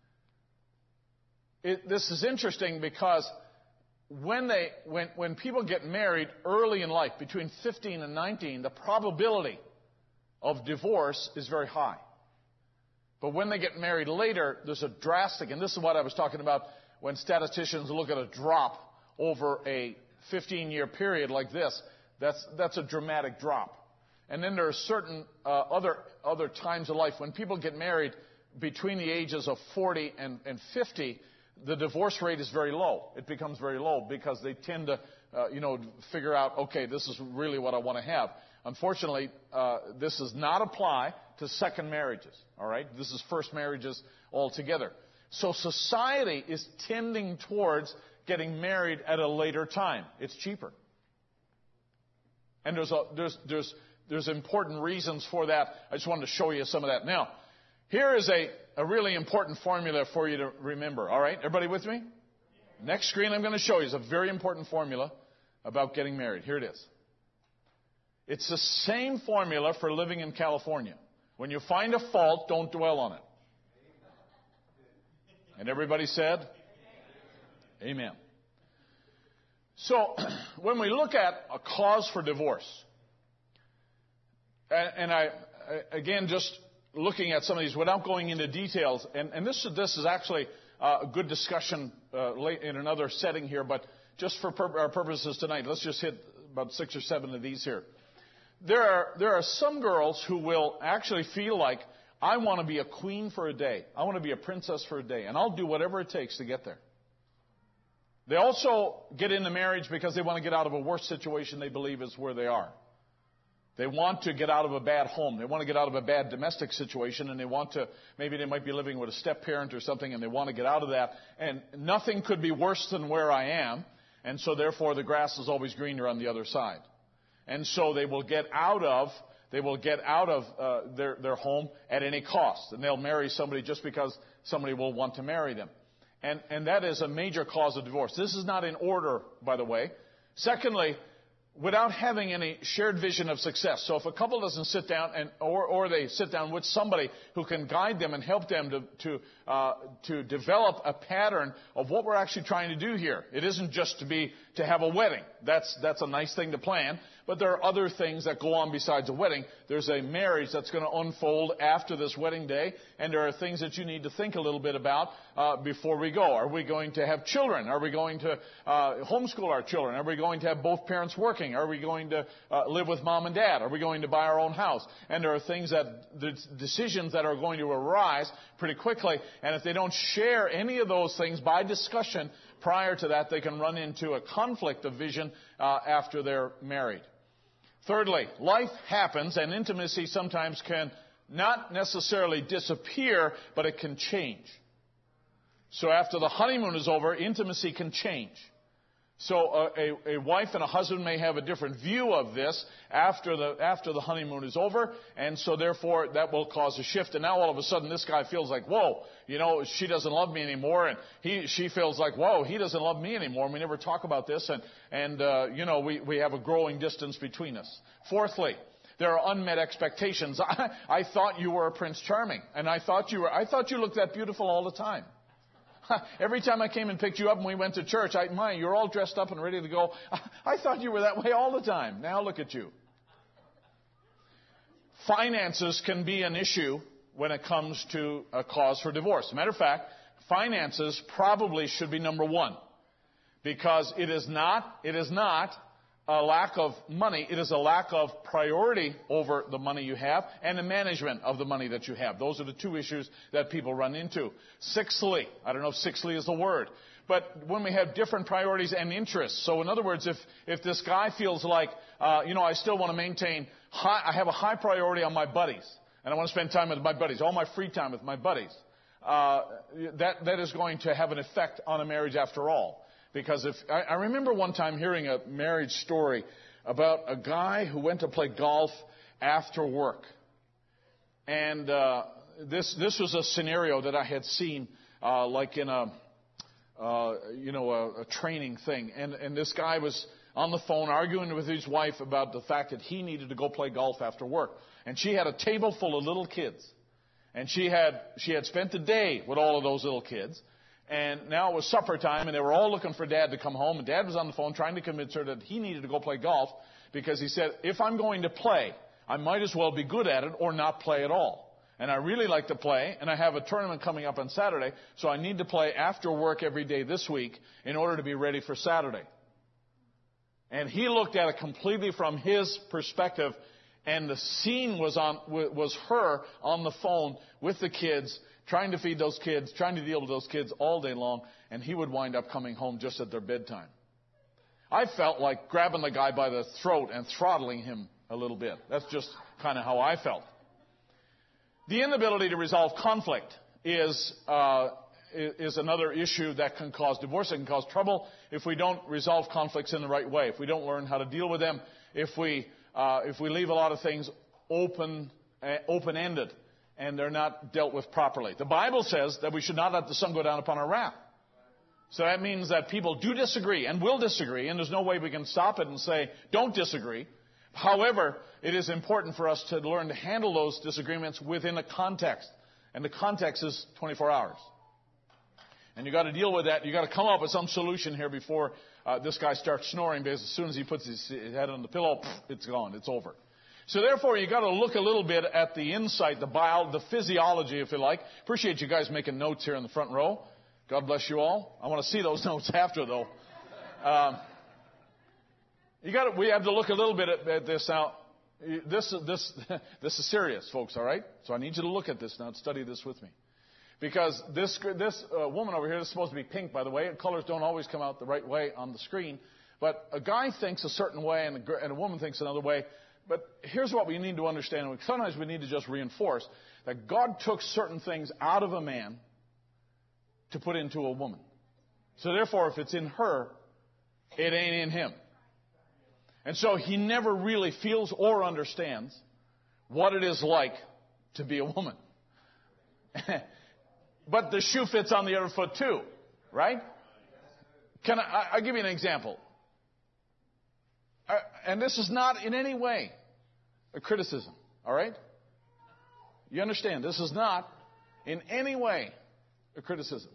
It, this is interesting because when, they, when, when people get married early in life, between fifteen and nineteen, the probability of divorce is very high. But when they get married later, there's a drastic, and this is what I was talking about when statisticians look at a drop over a fifteen-year period like this. That's, that's a dramatic drop. And then there are certain uh, other, other times of life when people get married between the ages of forty and, and fifty, the divorce rate is very low. It becomes very low because they tend to, uh, you know, figure out, okay, this is really what I want to have. Unfortunately, uh, this does not apply to second marriages, all right? This is first marriages altogether. So society is tending towards getting married at a later time. It's cheaper. And there's, a, there's, there's, there's important reasons for that. I just wanted to show you some of that. Now, here is a, a really important formula for you to remember. All right? Everybody with me? Next screen I'm going to show you is a very important formula about getting married. Here it is. It's the same formula for living in California. When you find a fault, don't dwell on it. And everybody said? Amen. So, when we look at a cause for divorce, and, and I, again, just looking at some of these without going into details, and, and this, this is actually uh, a good discussion uh, late in another setting here, but just for pur- our purposes tonight, let's just hit about six or seven of these here. There are, there are some girls who will actually feel like, I want to be a queen for a day. I want to be a princess for a day, and I'll do whatever it takes to get there. They also get into marriage because they want to get out of a worse situation they believe is where they are. They want to get out of a bad home. They want to get out of a bad domestic situation, and they want to, maybe they might be living with a step-parent or something, and they want to get out of that. And nothing could be worse than where I am, and so therefore the grass is always greener on the other side. And so they will get out of, they will get out of uh, their, their home at any cost. And they'll marry somebody just because somebody will want to marry them. And, and that is a major cause of divorce. This is not in order, by the way. Secondly, without having any shared vision of success. So if a couple doesn't sit down, and or, or they sit down with somebody who can guide them and help them to to, uh, to develop a pattern of what we're actually trying to do here. It isn't just to be to have a wedding. That's that's a nice thing to plan. But there are other things that go on besides a wedding. There's a marriage that's going to unfold after this wedding day, and there are things that you need to think a little bit about uh, before we go. Are we going to have children? Are we going to uh, homeschool our children? Are we going to have both parents working? Are we going to uh, live with mom and dad? Are we going to buy our own house? And there are things that, the decisions that are going to arise pretty quickly, and if they don't share any of those things by discussion prior to that, they can run into a conflict of vision uh, after they're married. Thirdly, life happens, and intimacy sometimes can not necessarily disappear, but it can change. So after the honeymoon is over, intimacy can change. So a, a, a wife and a husband may have a different view of this after the after the honeymoon is over, and so therefore that will cause a shift. And now all of a sudden this guy feels like, whoa, you know, she doesn't love me anymore, and he she feels like, whoa, he doesn't love me anymore. And we never talk about this, and and uh, you know we we have a growing distance between us. Fourthly, there are unmet expectations. I, I thought you were a Prince Charming, and I thought you were I thought you looked that beautiful all the time. Every time I came and picked you up and we went to church, I, my, you're all dressed up and ready to go. I thought you were that way all the time. Now look at you. Finances can be an issue when it comes to a cause for divorce. As a matter of fact, finances probably should be number one, because it is not, it is not a lack of money. It is a lack of priority over the money you have and the management of the money that you have. Those are the two issues that people run into. Sixthly, I don't know if sixthly is the word, but when we have different priorities and interests. So in other words, if, if this guy feels like, uh, you know, I still want to maintain, high, I have a high priority on my buddies, and I want to spend time with my buddies, all my free time with my buddies, uh, that, that is going to have an effect on a marriage after all. Because if I, I remember one time hearing a marriage story about a guy who went to play golf after work, and uh, this this was a scenario that I had seen uh, like in a uh, you know a, a training thing, and and this guy was on the phone arguing with his wife about the fact that he needed to go play golf after work, and she had a table full of little kids, and she had she had spent the day with all of those little kids. And now it was supper time, and they were all looking for Dad to come home. And Dad was on the phone trying to convince her that he needed to go play golf, because he said, if I'm going to play, I might as well be good at it or not play at all. And I really like to play, and I have a tournament coming up on Saturday, so I need to play after work every day this week in order to be ready for Saturday. And he looked at it completely from his perspective, and the scene was on was her on the phone with the kids, trying to feed those kids, trying to deal with those kids all day long, and he would wind up coming home just at their bedtime. I felt like grabbing the guy by the throat and throttling him a little bit. That's just kind of how I felt. The inability to resolve conflict is uh, is another issue that can cause divorce. It can cause trouble if we don't resolve conflicts in the right way, if we don't learn how to deal with them, if we uh, if we leave a lot of things open uh, open-ended, and they're not dealt with properly. The Bible says that we should not let the sun go down upon our wrath. So that means that people do disagree and will disagree, and there's no way we can stop it and say, don't disagree. However, it is important for us to learn to handle those disagreements within a context. And the context is twenty-four hours. And you've got to deal with that. You've got to come up with some solution here before uh, this guy starts snoring, because as soon as he puts his head on the pillow, it's gone. It's over. So therefore, you've got to look a little bit at the insight, the bio, the physiology, if you like. Appreciate you guys making notes here in the front row. God bless you all. I want to see those notes after, though. Um, you got to, we have to look a little bit at, at this now. This, this, this is serious, folks, all right? So I need you to look at this now and study this with me. Because this, this uh, woman over here, this is supposed to be pink, by the way. Colors don't always come out the right way on the screen. But a guy thinks a certain way and a, and a woman thinks another way. But here's what we need to understand. Sometimes we need to just reinforce that God took certain things out of a man to put into a woman. So therefore, if it's in her, it ain't in him. And so he never really feels or understands what it is like to be a woman. But the shoe fits on the other foot too, right? Can I, I'll give you an example. Uh, and this is not in any way a criticism, all right? You understand, this is not in any way a criticism.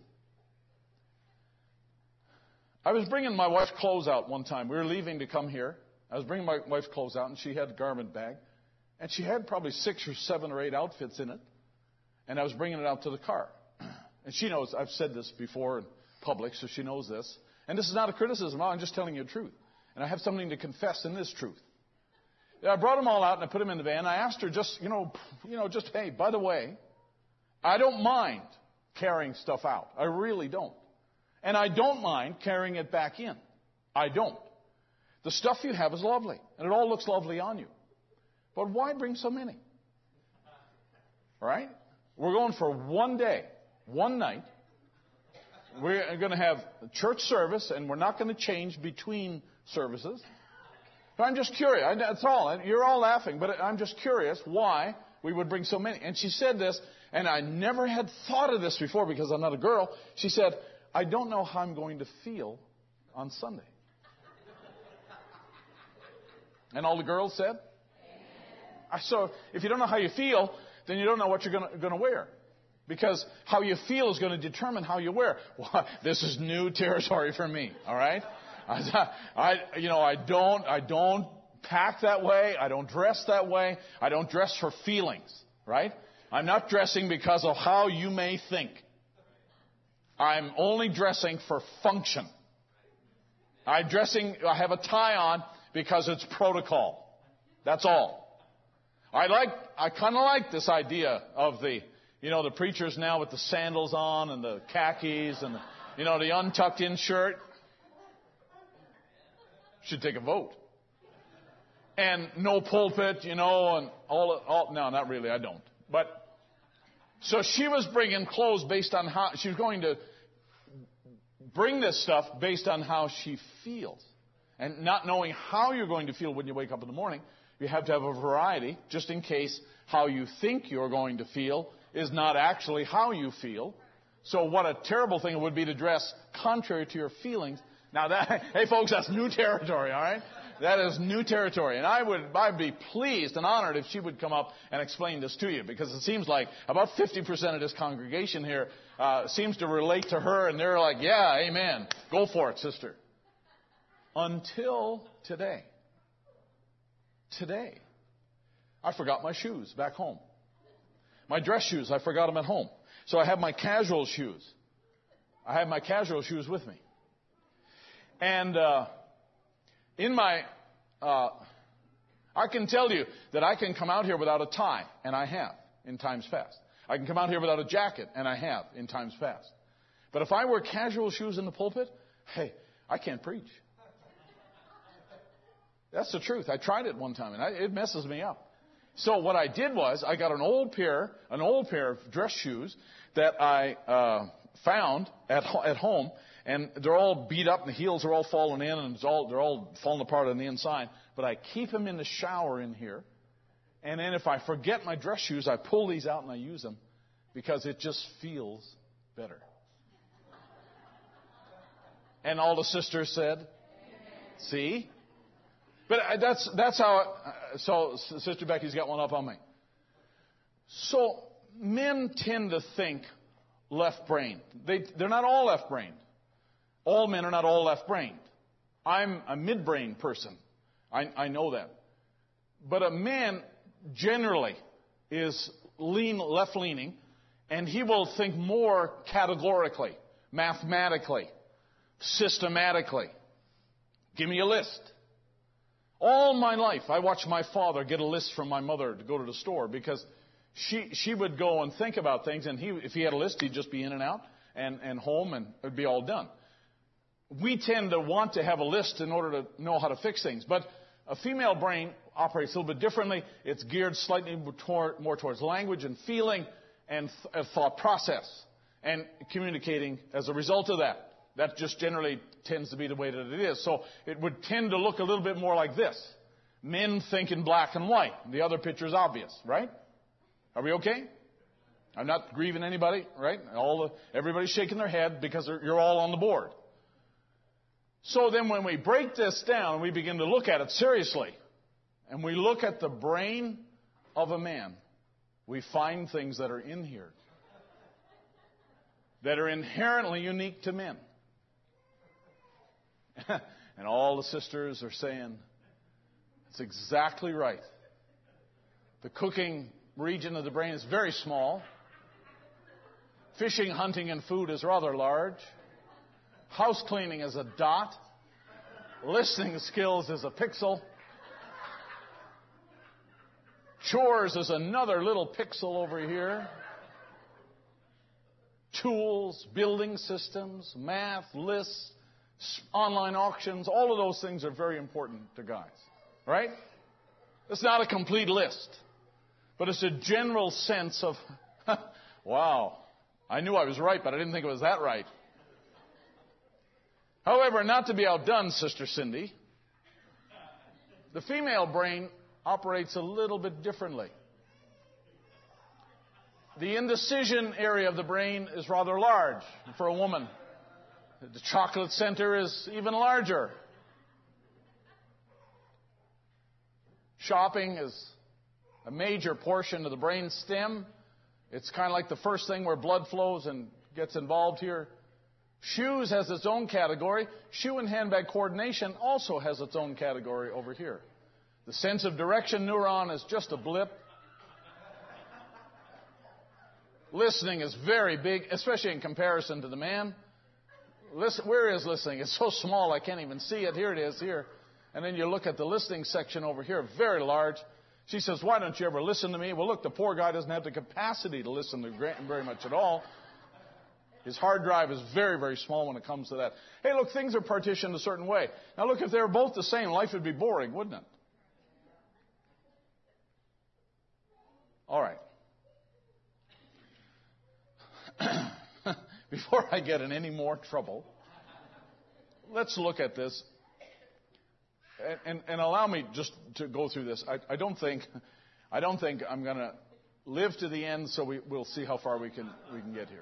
I was bringing my wife's clothes out one time. We were leaving to come here. I was bringing my wife's clothes out, and she had a garment bag. And she had probably six or seven or eight outfits in it. And I was bringing it out to the car. And she knows, I've said this before in public, so she knows this. And this is not a criticism. I'm just telling you the truth. And I have something to confess in this truth. I brought them all out and I put them in the van. I asked her just, you know, you know, just, hey, by the way, I don't mind carrying stuff out. I really don't. And I don't mind carrying it back in. I don't. The stuff you have is lovely, and it all looks lovely on you. But why bring so many? All right? We're going for one day, one night. we're going to have church service, and we're not going to change between services. But I'm just curious. I, that's all. You're all laughing, but I'm just curious why we would bring so many. And she said this, and I never had thought of this before because I'm not a girl. She said, I don't know how I'm going to feel on Sunday. And all the girls said? I So if you don't know how you feel, then you don't know what you're going to wear. Because how you feel is going to determine how you wear. Well, this is new territory for me, all right? I, I, you know, I don't, I don't pack that way. I don't dress that way. I don't dress for feelings, right? I'm not dressing because of how you may think. I'm only dressing for function. I'm dressing, I have a tie on because it's protocol. That's all. I like, I kind of like this idea of the, you know, the preachers now with the sandals on and the khakis and, the, you know, the untucked in shirt. Should take a vote. And no pulpit, you know, and all, all, no, not really, I don't. But, so she was bringing clothes based on how, she was going to bring this stuff based on how she feels. And not knowing how you're going to feel when you wake up in the morning, you have to have a variety, just in case how you think you're going to feel is not actually how you feel. So what a terrible thing it would be to dress contrary to your feelings. Now that, hey folks, that's new territory, all right? That is new territory. And I would, I'd be pleased and honored if she would come up and explain this to you, because it seems like about fifty percent of this congregation here uh, seems to relate to her, and they're like, yeah, amen. Go for it, sister. Until today. Today. I forgot my shoes back home. My dress shoes, I forgot them at home. So I have my casual shoes. I have my casual shoes with me. And uh, in my, uh, I can tell you that I can come out here without a tie, and I have in times past. I can come out here without a jacket, and I have in times past. But if I wear casual shoes in the pulpit, hey, I can't preach. That's the truth. I tried it one time, and I, it messes me up. So what I did was I got an old pair, an old pair of dress shoes that I uh, found at at home, and they're all beat up, and the heels are all falling in, and it's all they're all falling apart on the inside. But I keep them in the shower in here, and then if I forget my dress shoes, I pull these out and I use them because it just feels better. And all the sisters said, "See." But that's that's how. So Sister Becky's got one up on me. So men tend to think left-brained. They they're not all left-brained. All men are not all left-brained. I'm a mid-brained person. I I know that. But a man generally is lean left-leaning, and he will think more categorically, mathematically, systematically. Give me a list. All my life, I watched my father get a list from my mother to go to the store because she she would go and think about things, and he if he had a list, he'd just be in and out and, and home, and it would be all done. We tend to want to have a list in order to know how to fix things, but a female brain operates a little bit differently. It's geared slightly more, toward, more towards language and feeling and th- thought process and communicating as a result of that. That just generally tends to be the way that it is. So it would tend to look a little bit more like this. Men think in black and white. The other picture is obvious, right? Are we okay? I'm not grieving anybody, right? All the, everybody's shaking their head because you're all on the board. So then when we break this down and we begin to look at it seriously, and we look at the brain of a man, we find things that are in here that are inherently unique to men. And all the sisters are saying, it's exactly right. The cooking region of the brain is very small. Fishing, hunting, and food is rather large. House cleaning is a dot. Listening skills is a pixel. Chores is another little pixel over here. Tools, building systems, math, lists, online auctions, all of those things are very important to guys, right? It's not a complete list, but it's a general sense of, wow, I knew I was right, but I didn't think it was that right. However, not to be outdone, Sister Cindy, the female brain operates a little bit differently. The indecision area of the brain is rather large for a woman. The chocolate center is even larger. Shopping is a major portion of the brain stem. It's kind of like the first thing where blood flows and gets involved here. Shoes has its own category. Shoe and handbag coordination also has its own category over here. The sense of direction neuron is just a blip. Listening is very big, especially in comparison to the man. Listen, where is listening? It's so small I can't even see it. Here it is, here. And then you look at the listening section over here, very large. She says, why don't you ever listen to me? Well, look, the poor guy doesn't have the capacity to listen to very much at all. His hard drive is very, very small when it comes to that. Hey, look, things are partitioned a certain way. Now, look, if they were both the same, life would be boring, wouldn't it? All right. Before I get in any more trouble, let's look at this. And, and, and allow me just to go through this. I, I don't think, I don't think I'm going to live to the end, so we, we'll see how far we can we can get here.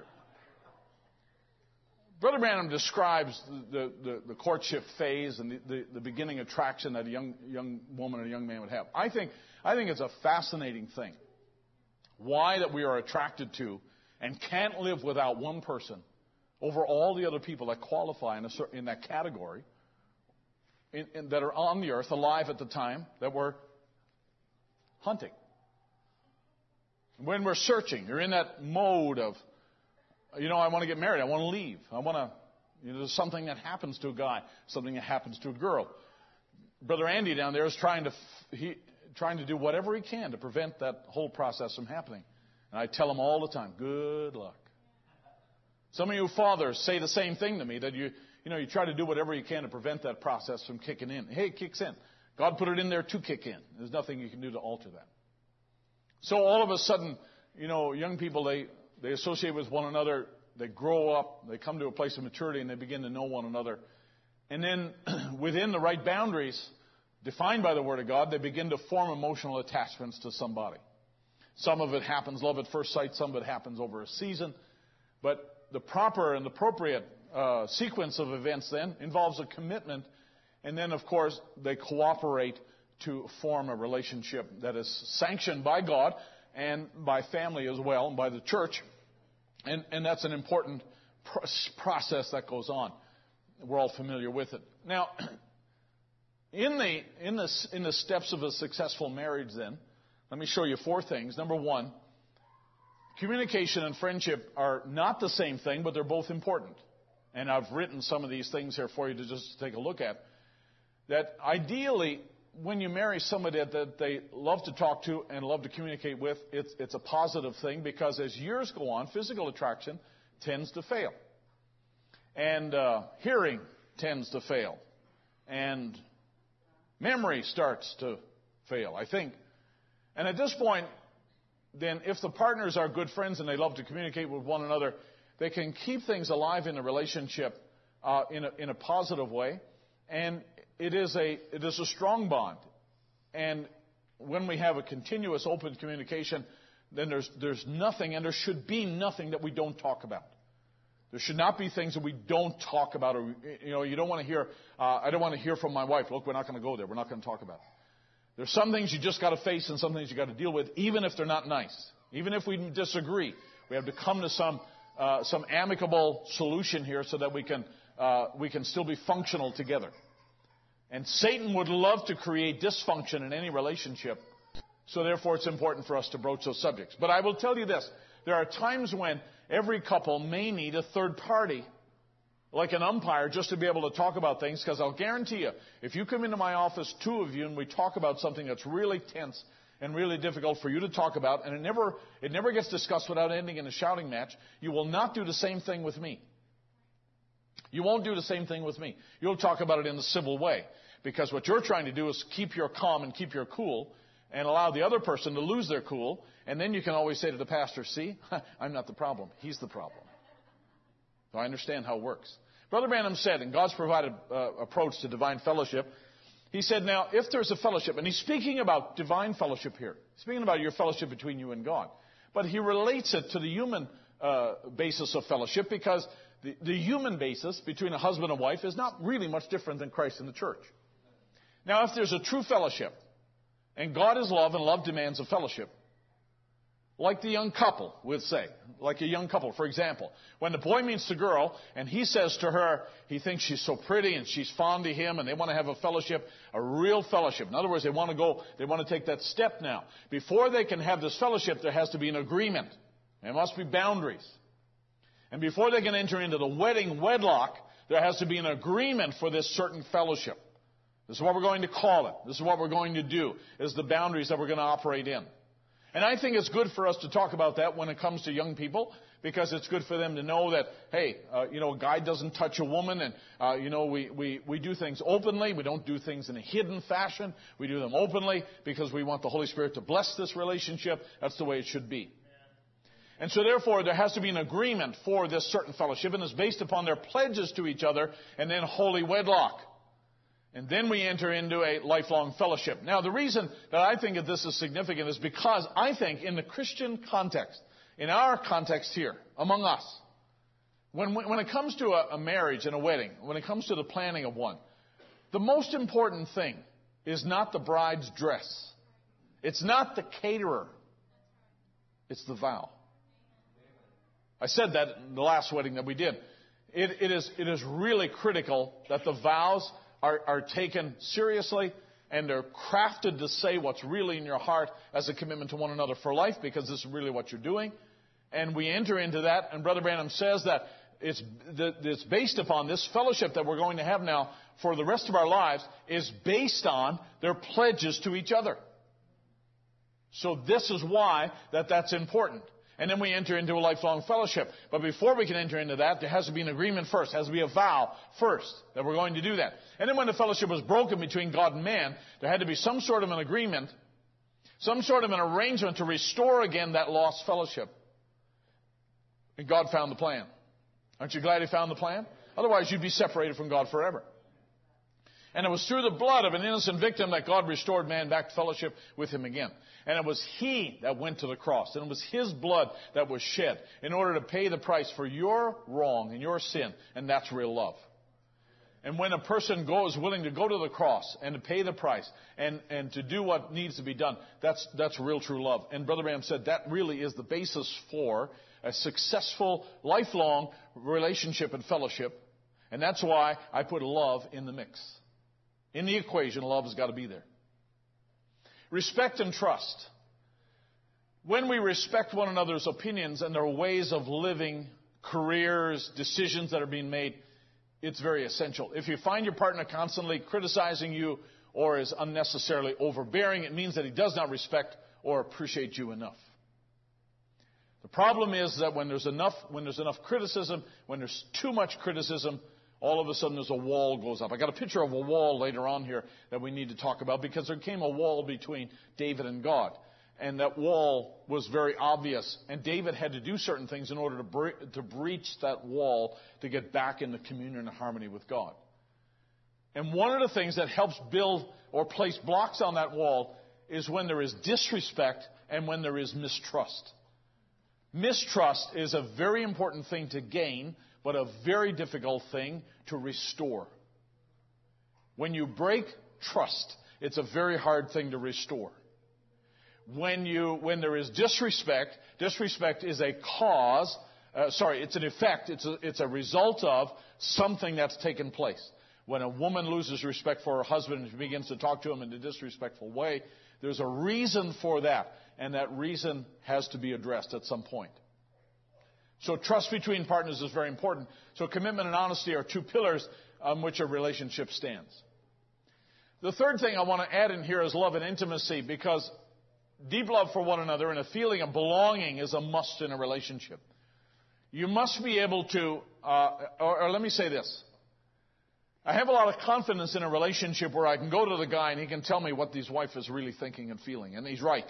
Brother Branham describes the, the, the courtship phase and the, the, the beginning attraction that a young young woman or a young man would have. I think I think it's a fascinating thing. Why that we are attracted to and can't live without one person over all the other people that qualify in, a certain, in that category. In, in, that are on the earth, alive at the time, that we're hunting. When we're searching, you're in that mode of, you know, I want to get married, I want to leave, I want to, you know, there's something that happens to a guy, something that happens to a girl. Brother Andy down there is trying to, he, trying to do whatever he can to prevent that whole process from happening. And I tell him all the time, good luck. Some of you fathers say the same thing to me, that you, You know, you try to do whatever you can to prevent that process from kicking in. Hey, it kicks in. God put it in there to kick in. There's nothing you can do to alter that. So all of a sudden, you know, young people, they, they associate with one another. They grow up. They come to a place of maturity, and they begin to know one another. And then within the right boundaries, defined by the Word of God, they begin to form emotional attachments to somebody. Some of it happens love at first sight. Some of it happens over a season. But the proper and appropriate Uh, sequence of events then involves a commitment, and then of course they cooperate to form a relationship that is sanctioned by God and by family as well, and by the church, and, and that's an important pr- process that goes on. We're all familiar with it. Now, in the in the in the steps of a successful marriage, then let me show you four things. Number one, communication and friendship are not the same thing, but they're both important. And I've written some of these things here for you to just take a look at. That ideally, when you marry somebody that, that they love to talk to and love to communicate with, it's, it's a positive thing, because as years go on, physical attraction tends to fail. And uh, hearing tends to fail. And memory starts to fail, I think. And at this point, then if the partners are good friends and they love to communicate with one another, they can keep things alive in a relationship uh, in, a, in a positive way, and it is a it is a strong bond. And when we have a continuous open communication, then there's there's nothing, and there should be nothing that we don't talk about. There should not be things that we don't talk about. Or, you know, you don't want to hear. Uh, I don't want to hear from my wife. Look, we're not going to go there. We're not going to talk about it. There's some things you just got to face, and some things you got to deal with, even if they're not nice. Even if we disagree, we have to come to some. Uh, some amicable solution here so that we can uh, we can still be functional together. And Satan would love to create dysfunction in any relationship, so therefore it's important for us to broach those subjects. But I will tell you this, there are times when every couple may need a third party, like an umpire, just to be able to talk about things, because I'll guarantee you, if you come into my office, two of you, and we talk about something that's really tense and really difficult for you to talk about, and it never it never gets discussed without ending in a shouting match, you will not do the same thing with me. You won't do the same thing with me. You'll talk about it in the civil way, because what you're trying to do is keep your calm and keep your cool and allow the other person to lose their cool, and then you can always say to the pastor, see, I'm not the problem, he's the problem. So I understand how it works. Brother Branham said, in God's provided uh, approach to divine fellowship, he said, now, if there's a fellowship, and he's speaking about divine fellowship here, speaking about your fellowship between you and God, but he relates it to the human uh, basis of fellowship, because the, the human basis between a husband and wife is not really much different than Christ and the church. Now, if there's a true fellowship, and God is love and love demands a fellowship, like the young couple would say, like a young couple, for example, when the boy meets the girl and he says to her, he thinks she's so pretty and she's fond of him and they want to have a fellowship, a real fellowship. In other words, they want to go, they want to take that step now. Before they can have this fellowship, there has to be an agreement. There must be boundaries. And before they can enter into the wedding wedlock, there has to be an agreement for this certain fellowship. This is what we're going to call it. This is what we're going to do, is the boundaries that we're going to operate in. And I think it's good for us to talk about that when it comes to young people, because it's good for them to know that, hey, uh, you know, a guy doesn't touch a woman, and, uh, you know, we, we, we do things openly. We don't do things in a hidden fashion. We do them openly because we want the Holy Spirit to bless this relationship. That's the way it should be. And so, therefore, there has to be an agreement for this certain fellowship, and it's based upon their pledges to each other, and then holy wedlock. And then we enter into a lifelong fellowship. Now, the reason that I think that this is significant is because I think in the Christian context, in our context here, among us, when, when it comes to a, a marriage and a wedding, when it comes to the planning of one, the most important thing is not the bride's dress. It's not the caterer. It's the vow. I said that in the last wedding that we did. It, it is, it is really critical that the vows Are, are taken seriously, and they're crafted to say what's really in your heart as a commitment to one another for life, because this is really what you're doing. And we enter into that, and Brother Branham says that it's, that it's based upon this fellowship that we're going to have now for the rest of our lives is based on their pledges to each other. So this is why that that's important. And then we enter into a lifelong fellowship. But before we can enter into that, there has to be an agreement first. There has to be a vow first that we're going to do that. And then when the fellowship was broken between God and man, there had to be some sort of an agreement, some sort of an arrangement to restore again that lost fellowship. And God found the plan. Aren't you glad He found the plan? Otherwise, you'd be separated from God forever. And it was through the blood of an innocent victim that God restored man back to fellowship with Him again. And it was He that went to the cross. And it was His blood that was shed in order to pay the price for your wrong and your sin. And that's real love. And when a person goes willing to go to the cross and to pay the price and, and to do what needs to be done, that's, that's real true love. And Brother Branham said that really is the basis for a successful, lifelong relationship and fellowship. And that's why I put love in the mix. In the equation, love has got to be there. Respect and trust. When we respect one another's opinions and their ways of living, careers, decisions that are being made, it's very essential. If you find your partner constantly criticizing you or is unnecessarily overbearing, it means that he does not respect or appreciate you enough. The problem is that when there's enough, when there's enough criticism, when there's too much criticism, all of a sudden there's a wall goes up. I got a picture of a wall later on here that we need to talk about, because there came a wall between David and God. And that wall was very obvious. And David had to do certain things in order to, bre- to breach that wall to get back into communion and harmony with God. And one of the things that helps build or place blocks on that wall is when there is disrespect and when there is mistrust. Mistrust is a very important thing to gain, but a very difficult thing to restore. When you break trust, it's a very hard thing to restore. When you, when there is disrespect, disrespect is a cause, uh, sorry, it's an effect, it's a, it's a result of something that's taken place. When a woman loses respect for her husband and begins to talk to him in a disrespectful way, there's a reason for that, and that reason has to be addressed at some point. So trust between partners is very important. So commitment and honesty are two pillars on which a relationship stands. The third thing I want to add in here is love and intimacy, because deep love for one another and a feeling of belonging is a must in a relationship. You must be able to, uh, or, or let me say this. I have a lot of confidence in a relationship where I can go to the guy and he can tell me what his wife is really thinking and feeling. And he's right.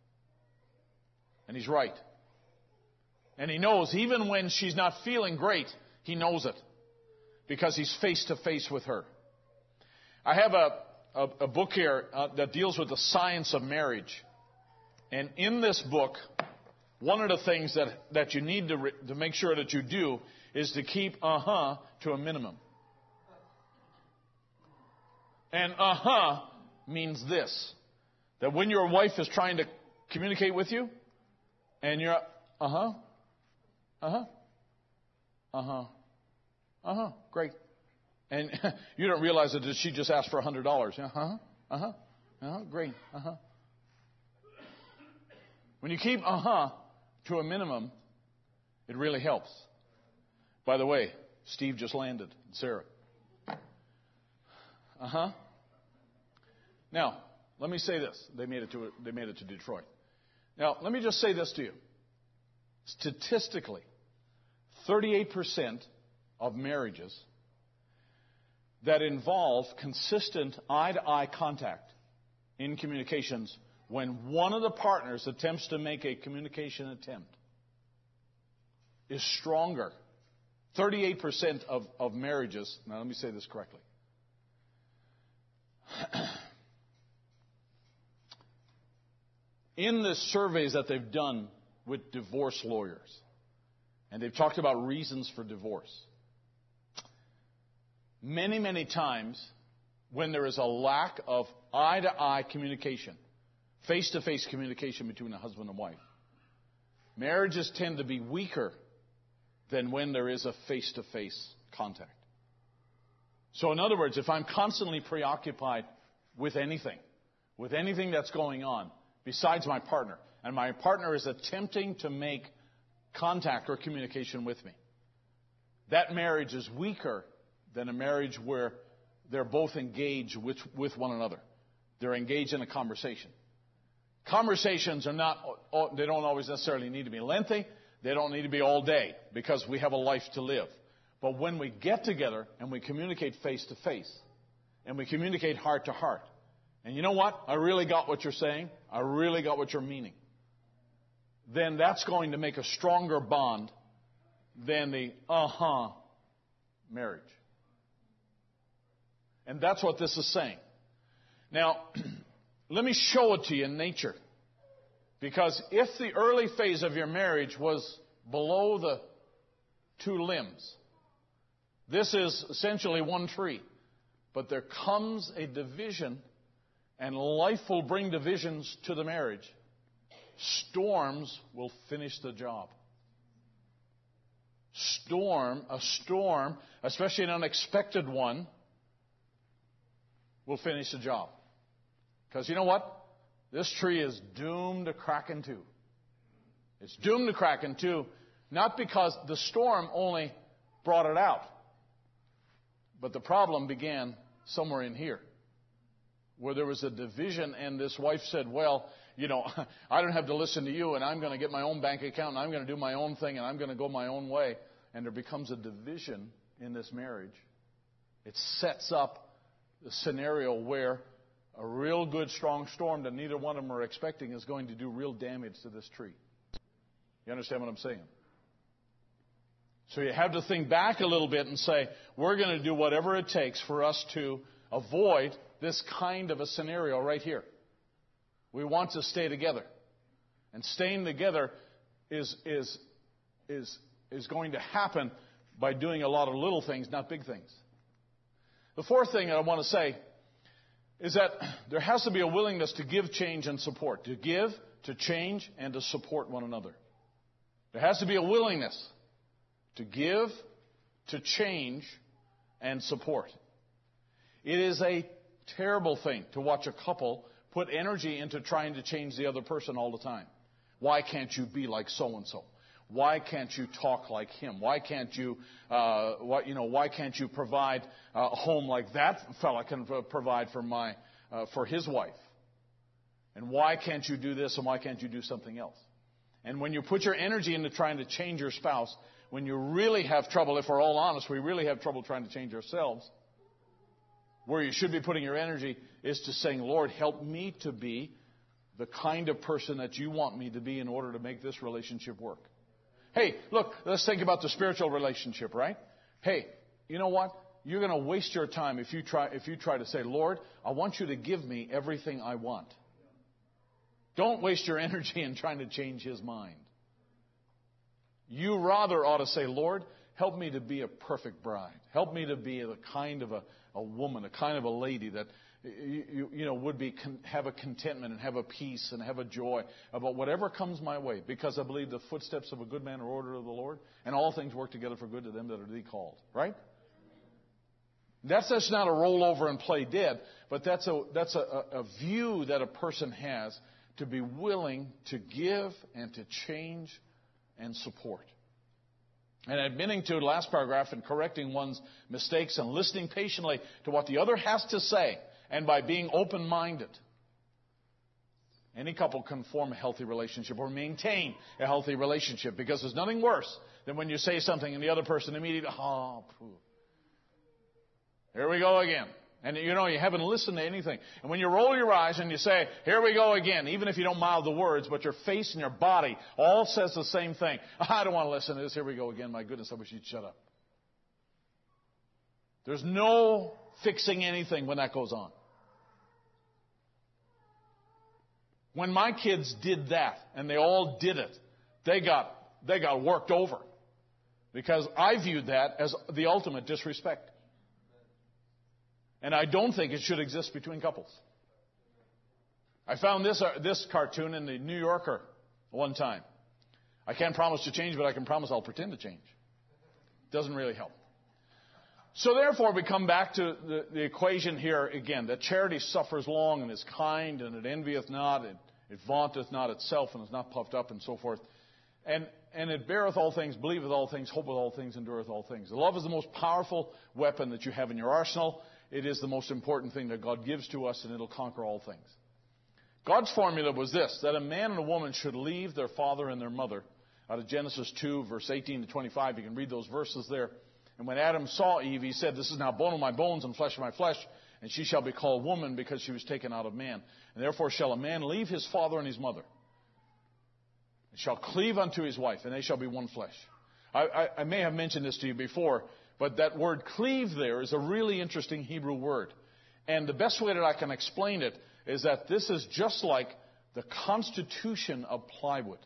And he's right. And he knows, even when she's not feeling great, he knows it. because he's face to face with her. I have a, a, a book here uh, that deals with the science of marriage. And in this book, one of the things that, that you need to, re, to make sure that you do is to keep uh-huh to a minimum. And uh-huh means this, that when your wife is trying to communicate with you, and you're uh-huh, uh-huh, uh-huh, uh-huh, great. And you don't realize that she just asked for one hundred dollars. Uh-huh, uh-huh, uh-huh, great, uh-huh. When you keep uh-huh to a minimum, it really helps. By the way, Steve just landed, Sarah. Uh-huh. Now, let me say this. They made it to they made it to Detroit. Now, let me just say this to you. Statistically, thirty-eight percent of marriages that involve consistent eye-to-eye contact in communications, when one of the partners attempts to make a communication attempt, is stronger. thirty-eight percent of, of marriages, now let me say this correctly. In the surveys that they've done with divorce lawyers, and they've talked about reasons for divorce, many, many times when there is a lack of eye-to-eye communication, face-to-face communication between a husband and wife, marriages tend to be weaker than when there is a face-to-face contact. So in other words, if I'm constantly preoccupied with anything, with anything that's going on besides my partner, and my partner is attempting to make contact or communication with me, that marriage is weaker than a marriage where they're both engaged with, with one another. They're engaged in a conversation. Conversations are not, they don't always necessarily need to be lengthy. They don't need to be all day because we have a life to live. But when we get together and we communicate face to face and we communicate heart to heart, and you know what? I really got what you're saying. I really got what you're meaning. Then that's going to make a stronger bond than the uh-huh marriage. And that's what this is saying. Now, let me show it to you in nature. Because if the early phase of your marriage was below the two limbs, this is essentially one tree. But there comes a division, and life will bring divisions to the marriage. Storms will finish the job. Storm, a storm, especially an unexpected one, will finish the job. Because you know what? This tree is doomed to crack in two. It's doomed to crack in two, not because the storm only brought it out, but the problem began somewhere in here, where there was a division, and this wife said, well, you know, I don't have to listen to you, and I'm going to get my own bank account, and I'm going to do my own thing, and I'm going to go my own way. And there becomes a division in this marriage. It sets up the scenario where a real good, strong storm that neither one of them are expecting is going to do real damage to this tree. You understand what I'm saying? So you have to think back a little bit and say, we're going to do whatever it takes for us to avoid this kind of a scenario right here. We want to stay together. And staying together is, is, is, is going to happen by doing a lot of little things, not big things. The fourth thing I want to say is that there has to be a willingness to give, change, and support. To give, to change, and to support one another. There has to be a willingness to give, to change, and support. It is a terrible thing to watch a couple put energy into trying to change the other person all the time. Why can't you be like so-and-so? Why can't you talk like him? Why can't you, uh, what, you know, why can't you provide a home like that fella can provide for my, uh, for his wife? And why can't you do this and why can't you do something else? And when you put your energy into trying to change your spouse, when you really have trouble, if we're all honest, we really have trouble trying to change ourselves, where you should be putting your energy is to saying, Lord, help me to be the kind of person that you want me to be in order to make this relationship work. Hey, look, let's think about the spiritual relationship, right? Hey, you know what? You're going to waste your time if you try if you try to say, Lord, I want you to give me everything I want. Don't waste your energy in trying to change His mind. You rather ought to say, Lord, help me to be a perfect bride. Help me to be the kind of a, a woman, a kind of a lady that you, you, you know would be have a contentment and have a peace and have a joy about whatever comes my way. Because I believe the footsteps of a good man are ordered of the Lord, and all things work together for good to them that are the called. Right? That's just not a roll over and play dead, but that's a that's a, a view that a person has to be willing to give and to change and support. And admitting to the last paragraph and correcting one's mistakes and listening patiently to what the other has to say, and by being open-minded. Any couple can form a healthy relationship or maintain a healthy relationship, because there's nothing worse than when you say something and the other person immediately, oh, pooh. Here we go again. And you know, you haven't listened to anything. And when you roll your eyes and you say, here we go again, even if you don't mouth the words, but your face and your body all says the same thing. I don't want to listen to this. Here we go again. My goodness, I wish you'd shut up. There's no fixing anything when that goes on. When my kids did that, and they all did it, they got, they got worked over. Because I viewed that as the ultimate disrespect. And I don't think it should exist between couples. I found this uh, this cartoon in the New Yorker one time. I can't promise to change, but I can promise I'll pretend to change. Doesn't really help. So therefore, we come back to the, the equation here again, that charity suffers long and is kind, and it envieth not, it, it vaunteth not itself, and is not puffed up, and so forth. And, and it beareth all things, believeth all things, hopeth all things, endureth all things. Love is the most powerful weapon that you have in your arsenal. It is the most important thing that God gives to us, and it'll conquer all things. God's formula was this, that a man and a woman should leave their father and their mother. Out of Genesis two, verse eighteen to twenty-five, you can read those verses there. And when Adam saw Eve, he said, this is now bone of my bones and flesh of my flesh, and she shall be called woman because she was taken out of man. And therefore shall a man leave his father and his mother, and shall cleave unto his wife, and they shall be one flesh. I, I, I may have mentioned this to you before, but that word cleave there is a really interesting Hebrew word. And the best way that I can explain it is that this is just like the constitution of plywood.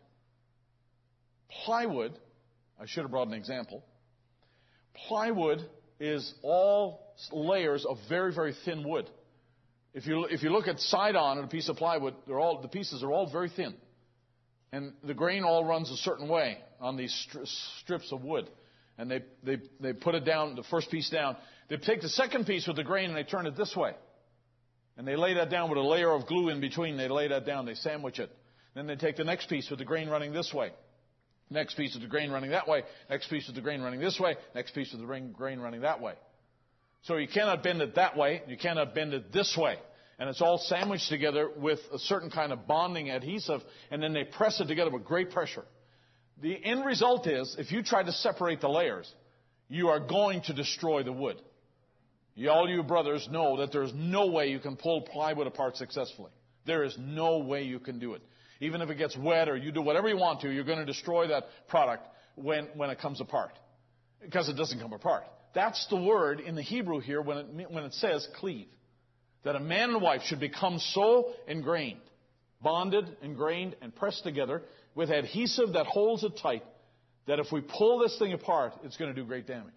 Plywood, I should have brought an example. Plywood is all layers of very, very thin wood. If you if you look at side-on on a piece of plywood, they're all the pieces are all very thin, and the grain all runs a certain way on these stri- strips of wood. And they, they, they put it down, the first piece down. They take the second piece with the grain and they turn it this way. And they lay that down with a layer of glue in between. They lay that down. They sandwich it. Then they take the next piece with the grain running this way. Next piece with the grain running that way. Next piece with the grain running this way. Next piece with the grain running that way. So you cannot bend it that way. You cannot bend it this way. And it's all sandwiched together with a certain kind of bonding adhesive. And then they press it together with great pressure. The end result is, if you try to separate the layers, you are going to destroy the wood. You, all you brothers know that there's no way you can pull plywood apart successfully. There is no way you can do it. Even if it gets wet or you do whatever you want to, you're going to destroy that product when, when it comes apart. Because it doesn't come apart. That's the word in the Hebrew here when it, when it says cleave. That a man and a wife should become so ingrained, bonded, ingrained, and pressed together with adhesive that holds it tight, that if we pull this thing apart, it's going to do great damage.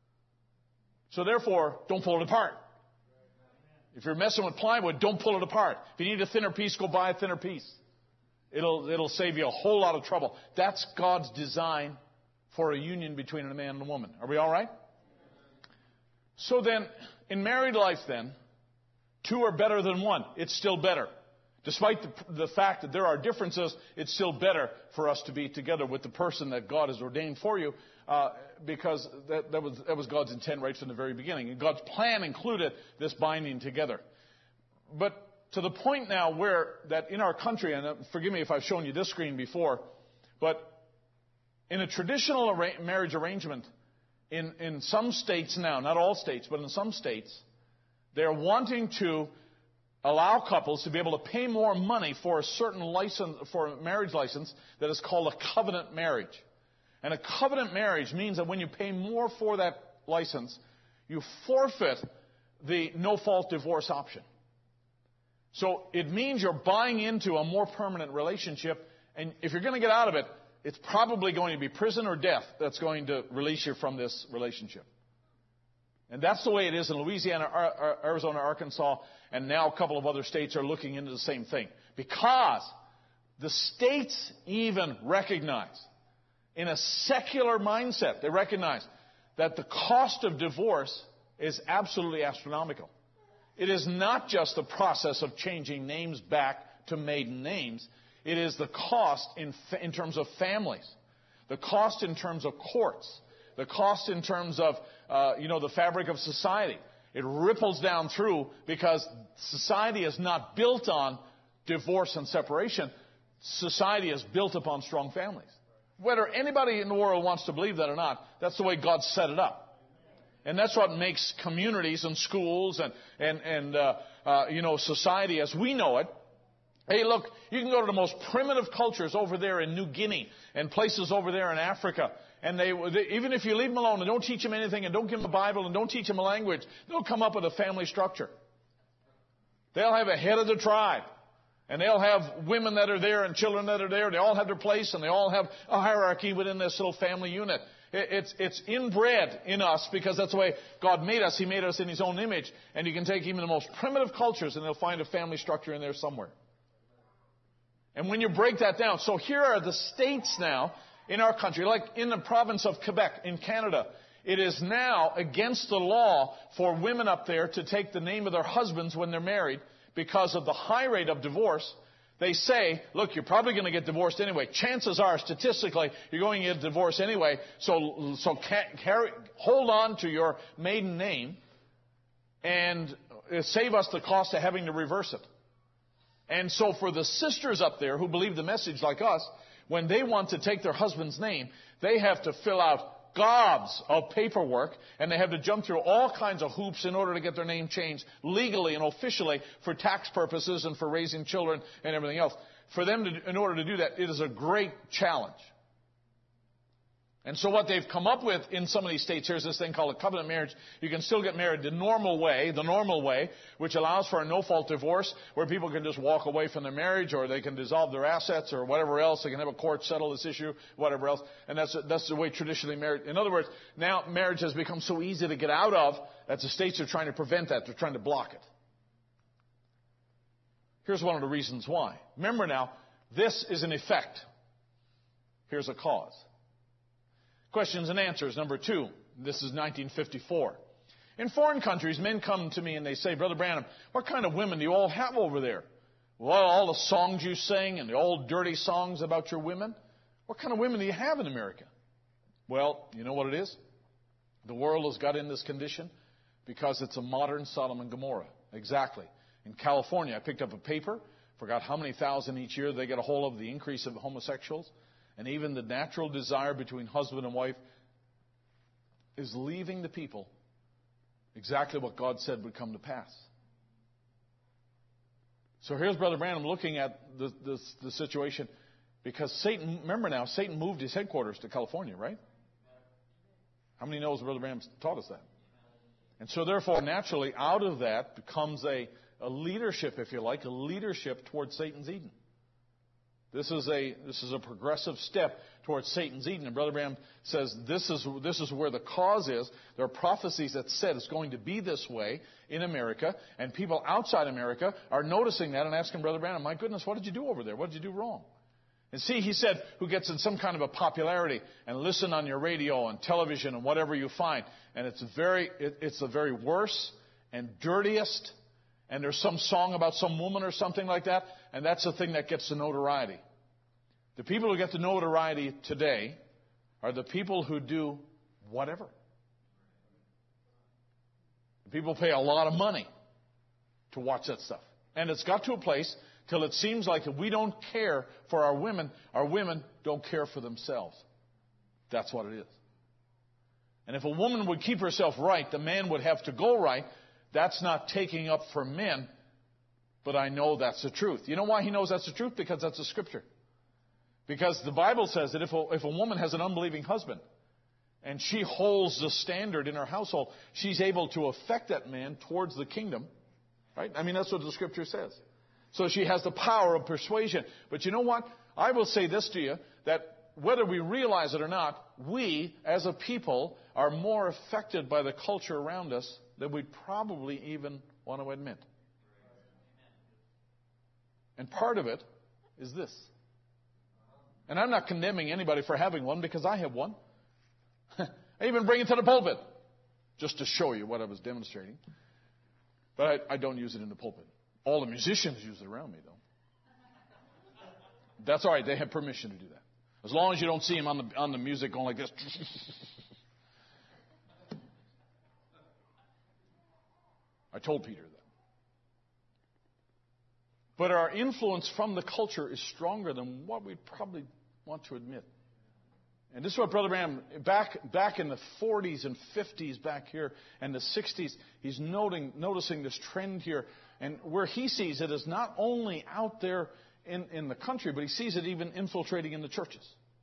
So therefore, don't pull it apart. If you're messing with plywood, don't pull it apart. If you need a thinner piece, go buy a thinner piece. It'll, it'll save you a whole lot of trouble. That's God's design for a union between a man and a woman. Are we all right? So then, in married life then, two are better than one. It's still better. Despite the, the fact that there are differences, it's still better for us to be together with the person that God has ordained for you, uh, because that, that, was, that was God's intent right from the very beginning. And God's plan included this binding together. But to the point now where that in our country, and uh, forgive me if I've shown you this screen before, but in a traditional arra- marriage arrangement, in, in some states now, not all states, but in some states, they're wanting to allow couples to be able to pay more money for a certain license, for a marriage license that is called a covenant marriage. And a covenant marriage means that when you pay more for that license, you forfeit the no-fault divorce option. So it means you're buying into a more permanent relationship, and if you're going to get out of it, it's probably going to be prison or death that's going to release you from this relationship. And that's the way it is in Louisiana, Arizona, Arkansas, and now a couple of other states are looking into the same thing. Because the states even recognize, in a secular mindset, they recognize that the cost of divorce is absolutely astronomical. It is not just the process of changing names back to maiden names. It is the cost in, in terms of families, the cost in terms of courts, the cost in terms of, uh, you know, the fabric of society. It ripples down through because society is not built on divorce and separation. Society is built upon strong families. Whether anybody in the world wants to believe that or not, that's the way God set it up. And that's what makes communities and schools and, and, and uh, uh, you know, society as we know it. Hey, look, you can go to the most primitive cultures over there in New Guinea and places over there in Africa. And they, they, even if you leave them alone and don't teach them anything and don't give them a Bible and don't teach them a language, they'll come up with a family structure. They'll have a head of the tribe. And they'll have women that are there and children that are there. They all have their place and they all have a hierarchy within this little family unit. It's, it's inbred in us because that's the way God made us. He made us in His own image. And you can take even the most primitive cultures and they'll find a family structure in there somewhere. And when you break that down, so here are the states now in our country, like in the province of Quebec in Canada. It is now against the law for women up there to take the name of their husbands when they're married because of the high rate of divorce. They say, look, you're probably going to get divorced anyway. Chances are, statistically, you're going to get divorced anyway. So, so carry, hold on to your maiden name and save us the cost of having to reverse it. And so for the sisters up there who believe the message like us, when they want to take their husband's name, they have to fill out gobs of paperwork, and they have to jump through all kinds of hoops in order to get their name changed legally and officially for tax purposes and for raising children and everything else. For them, to, in order to do that, it is a great challenge. And so what they've come up with in some of these states, here's this thing called a covenant marriage. You can still get married the normal way, the normal way, which allows for a no-fault divorce where people can just walk away from their marriage or they can dissolve their assets or whatever else. They can have a court settle this issue, whatever else. And that's, that's the way traditionally married. In other words, now marriage has become so easy to get out of that the states are trying to prevent that. They're trying to block it. Here's one of the reasons why. Remember now, this is an effect. Here's a cause. Questions and answers. Number two, this is nineteen fifty-four. In foreign countries, men come to me and they say, Brother Branham, what kind of women do you all have over there? Well, all the songs you sing and the old dirty songs about your women. What kind of women do you have in America? Well, you know what it is? The world has got in this condition because it's a modern Sodom and Gomorrah. Exactly. In California, I picked up a paper, forgot how many thousand each year they get a hold of the increase of homosexuals. And even the natural desire between husband and wife is leaving the people exactly what God said would come to pass. So here's Brother Branham looking at the, the, the situation because Satan, remember now, Satan moved his headquarters to California, right? How many knows Brother Branham taught us that? And so therefore, naturally, out of that becomes a, a leadership, if you like, a leadership towards Satan's Eden. This is a this is a progressive step towards Satan's Eden. And Brother Branham says this is this is where the cause is. There are prophecies that said it's going to be this way in America, and people outside America are noticing that and asking Brother Branham, my goodness, what did you do over there? What did you do wrong? And see, he said, who gets in some kind of a popularity and listen on your radio and television and whatever you find, and it's very it, it's the very worst and dirtiest. And there's some song about some woman or something like that, and that's the thing that gets the notoriety. The people who get the notoriety today are the people who do whatever. People pay a lot of money to watch that stuff. And it's got to a place till it seems like if we don't care for our women, our women don't care for themselves. That's what it is. And if a woman would keep herself right, the man would have to go right. That's not taking up for men, but I know that's the truth. You know why he knows that's the truth? Because that's the Scripture. Because the Bible says that if a, if a woman has an unbelieving husband, and she holds the standard in her household, she's able to affect that man towards the kingdom. Right? I mean, that's what the Scripture says. So she has the power of persuasion. But you know what? I will say this to you, that whether we realize it or not, we, as a people, are more affected by the culture around us than we probably even want to admit. And part of it is this. And I'm not condemning anybody for having one, because I have one. I even bring it to the pulpit, just to show you what I was demonstrating. But I, I don't use it in the pulpit. All the musicians use it around me, though. That's all right. They have permission to do that. As long as you don't see them on the, on the music going like this. I told Peter that. But our influence from the culture is stronger than what we probably want to admit. And this is what Brother Branham, back, back in the forties and fifties back here, and the sixties, he's noting, noticing this trend here. And where he sees it is not only out there in, in the country, but he sees it even infiltrating in the churches.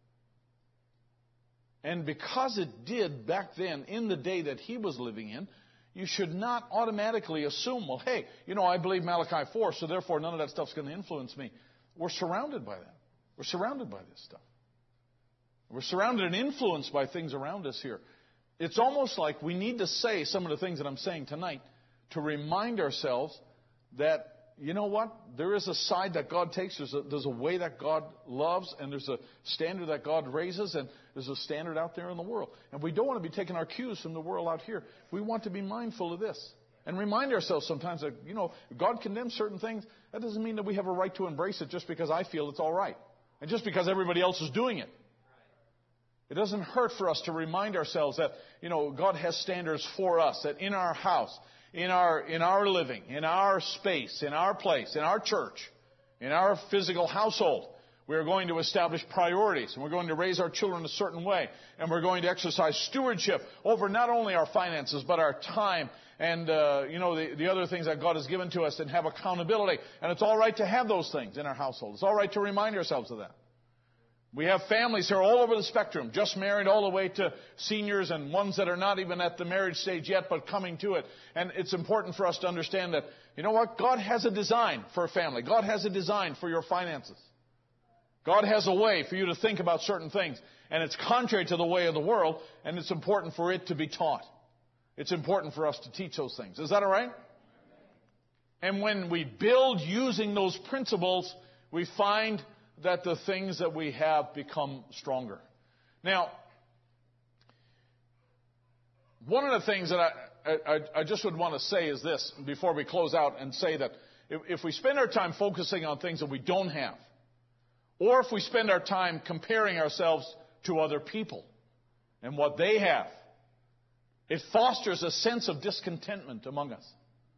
And because it did back then, in the day that he was living in, you should not automatically assume, well, hey, you know, I believe Malachi four, so therefore none of that stuff's going to influence me. We're surrounded by that. We're surrounded by this stuff. We're surrounded and influenced by things around us here. It's almost like we need to say some of the things that I'm saying tonight to remind ourselves that, you know what? There is a side that God takes. There's a, there's a way that God loves, and there's a standard that God raises, and there's a standard out there in the world. And we don't want to be taking our cues from the world out here. We want to be mindful of this and remind ourselves sometimes that, you know, God condemns certain things. That doesn't mean that we have a right to embrace it just because I feel it's all right and just because everybody else is doing it. It doesn't hurt for us to remind ourselves that, you know, God has standards for us, that in our house, in our, in our living, in our space, in our place, in our church, in our physical household, we're going to establish priorities, and we're going to raise our children a certain way, and we're going to exercise stewardship over not only our finances, but our time and, uh, you know, the, the other things that God has given to us, and have accountability. And it's all right to have those things in our household. It's all right to remind ourselves of that. We have families who are all over the spectrum, just married all the way to seniors, and ones that are not even at the marriage stage yet, but coming to it. And it's important for us to understand that, you know what? God has a design for a family. God has a design for your finances. God has a way for you to think about certain things. And it's contrary to the way of the world, and it's important for it to be taught. It's important for us to teach those things. Is that all right? And when we build using those principles, we find that the things that we have become stronger. Now, one of the things that I, I, I just would want to say is this, before we close out, and say that if, if we spend our time focusing on things that we don't have, or if we spend our time comparing ourselves to other people and what they have, it fosters a sense of discontentment among us.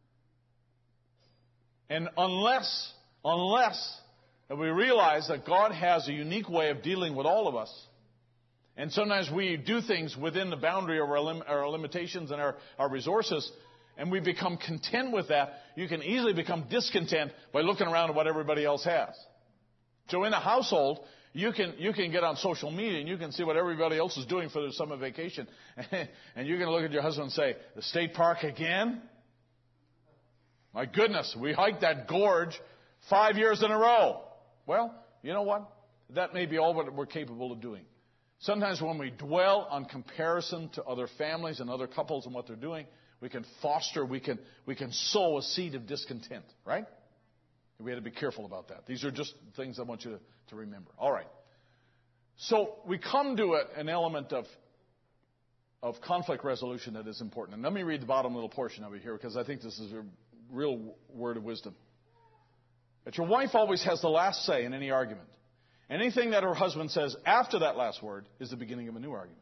And unless, unless that we realize that God has a unique way of dealing with all of us. And sometimes we do things within the boundary of our, lim- our limitations and our, our resources, and we become content with that. You can easily become discontent by looking around at what everybody else has. So in a household, you can, you can get on social media and you can see what everybody else is doing for their summer vacation. And you're going to look at your husband and say, the state park again? My goodness, we hiked that gorge five years in a row. Well, you know what? That may be all what we're capable of doing. Sometimes when we dwell on comparison to other families and other couples and what they're doing, we can foster, we can, we can sow a seed of discontent, right? We have to be careful about that. These are just things I want you to, to remember. All right. So we come to a, an element of, of conflict resolution that is important. And let me read the bottom little portion of it here, because I think this is a real word of wisdom. That your wife always has the last say in any argument. Anything that her husband says after that last word is the beginning of a new argument.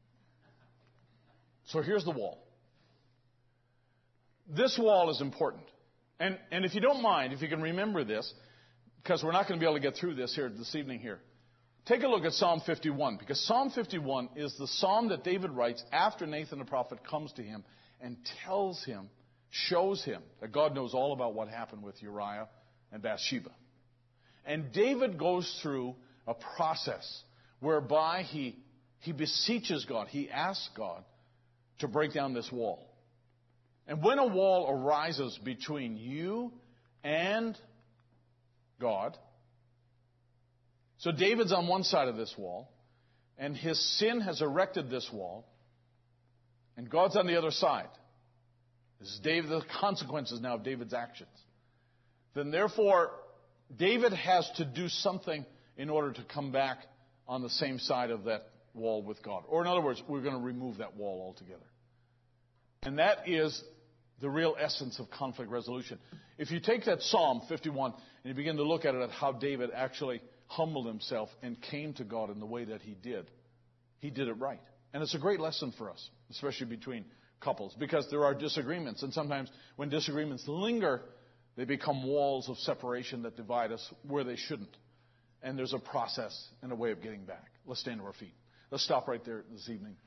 So here's the wall. This wall is important. And, and if you don't mind, if you can remember this, because we're not going to be able to get through this here this evening here, take a look at Psalm fifty-one, because Psalm fifty-one is the psalm that David writes after Nathan the prophet comes to him and tells him, shows him that God knows all about what happened with Uriah and Bathsheba. And David goes through a process whereby he he beseeches God, he asks God to break down this wall. And when a wall arises between you and God, so David's on one side of this wall, and his sin has erected this wall, and God's on the other side. This is David, the consequences now of David's actions. Then therefore, David has to do something in order to come back on the same side of that wall with God. Or in other words, we're going to remove that wall altogether. And that is the real essence of conflict resolution. If you take that Psalm fifty-one and you begin to look at it, at how David actually humbled himself and came to God in the way that he did, he did it right. And it's a great lesson for us, especially between couples, because there are disagreements. And sometimes when disagreements linger, they become walls of separation that divide us where they shouldn't. And there's a process and a way of getting back. Let's stand to our feet. Let's stop right there this evening.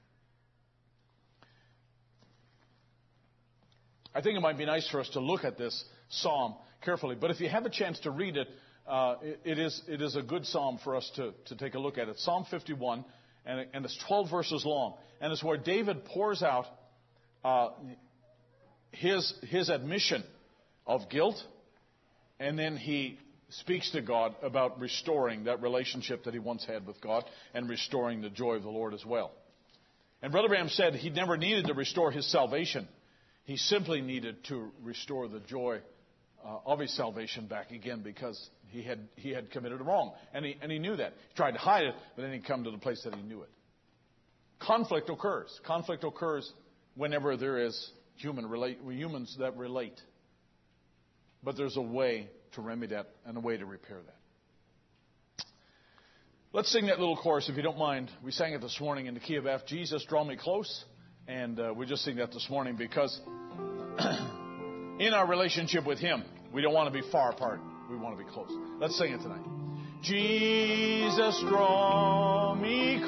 I think it might be nice for us to look at this psalm carefully. But if you have a chance to read it, uh, it, it is it is a good psalm for us to, to take a look at it. Psalm fifty-one, and, and it's twelve verses long. And it's where David pours out uh, his his admission of guilt, and then he speaks to God about restoring that relationship that he once had with God and restoring the joy of the Lord as well. And Brother Branham said he never needed to restore his salvation. He simply needed to restore the joy uh, of his salvation back again, because he had he had committed a wrong. And he, and he knew that. He tried to hide it, but then he'd come to the place that he knew it. Conflict occurs. Conflict occurs whenever there is human relate, humans that relate. But there's a way to remedy that and a way to repair that. Let's sing that little chorus, if you don't mind. We sang it this morning in the key of F. Jesus, draw me close. And uh, we just sing that this morning because in our relationship with Him, we don't want to be far apart. We want to be close. Let's sing it tonight. Jesus, draw me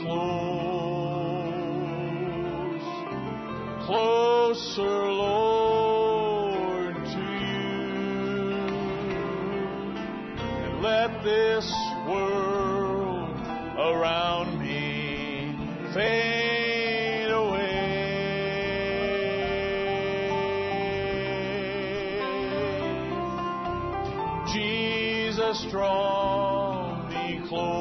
close, closer, Lord, to you. And let this world around me fade away. Jesus, draw me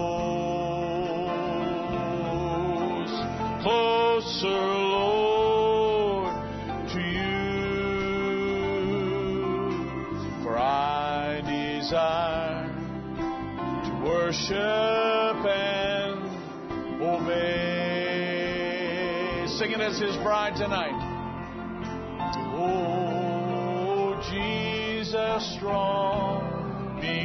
close, closer, Lord, to you. For I desire to worship and obey. Sing it as His bride tonight. Oh, Jesus, draw me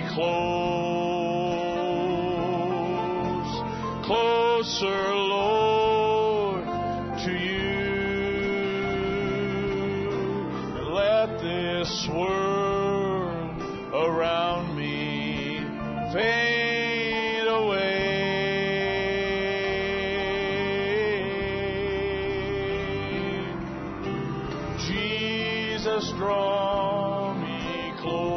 close, closer, Lord, to you. And let this world around me fade away. Jesus, draw me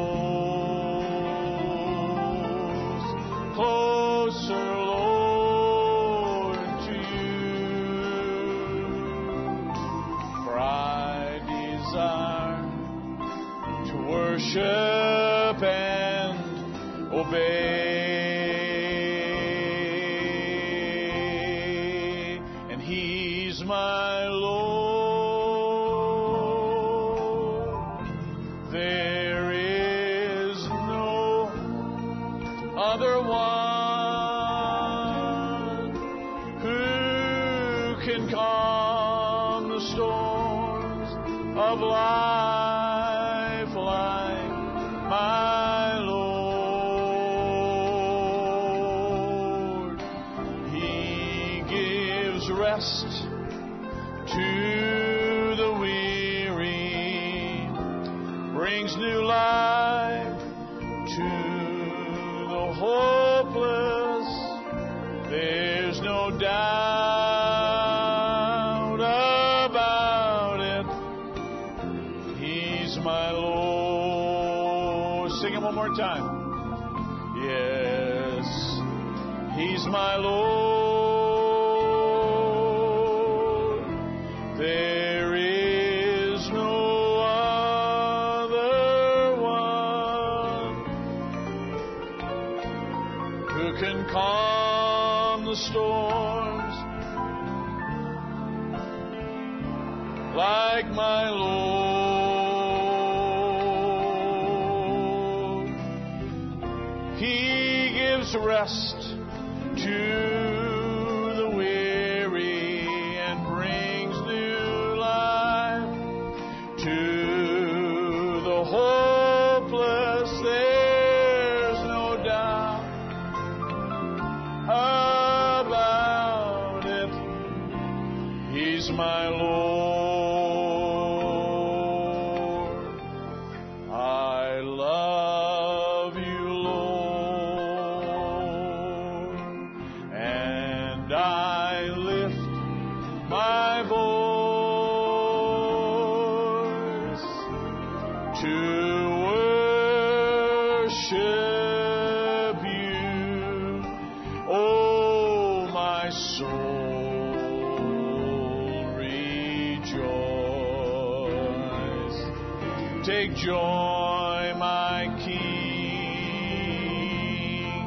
close, closer, Lord, to you. For I desire to worship and obey. And He's my Lord. There is no other one who can calm the storms of life like my Lord. He gives rest to the weary, brings new life to the hopeless. There's no doubt about it. He's my Lord. Sing it one more time. Yes, He's my Lord. can calm the storms like my Lord. He gives rest to the weary and brings new life to the hopeless. There's no doubt about it. He's my Lord. I love you, Lord, and I lift my voice to worship you. Oh, my soul, rejoice. Take joy, my King,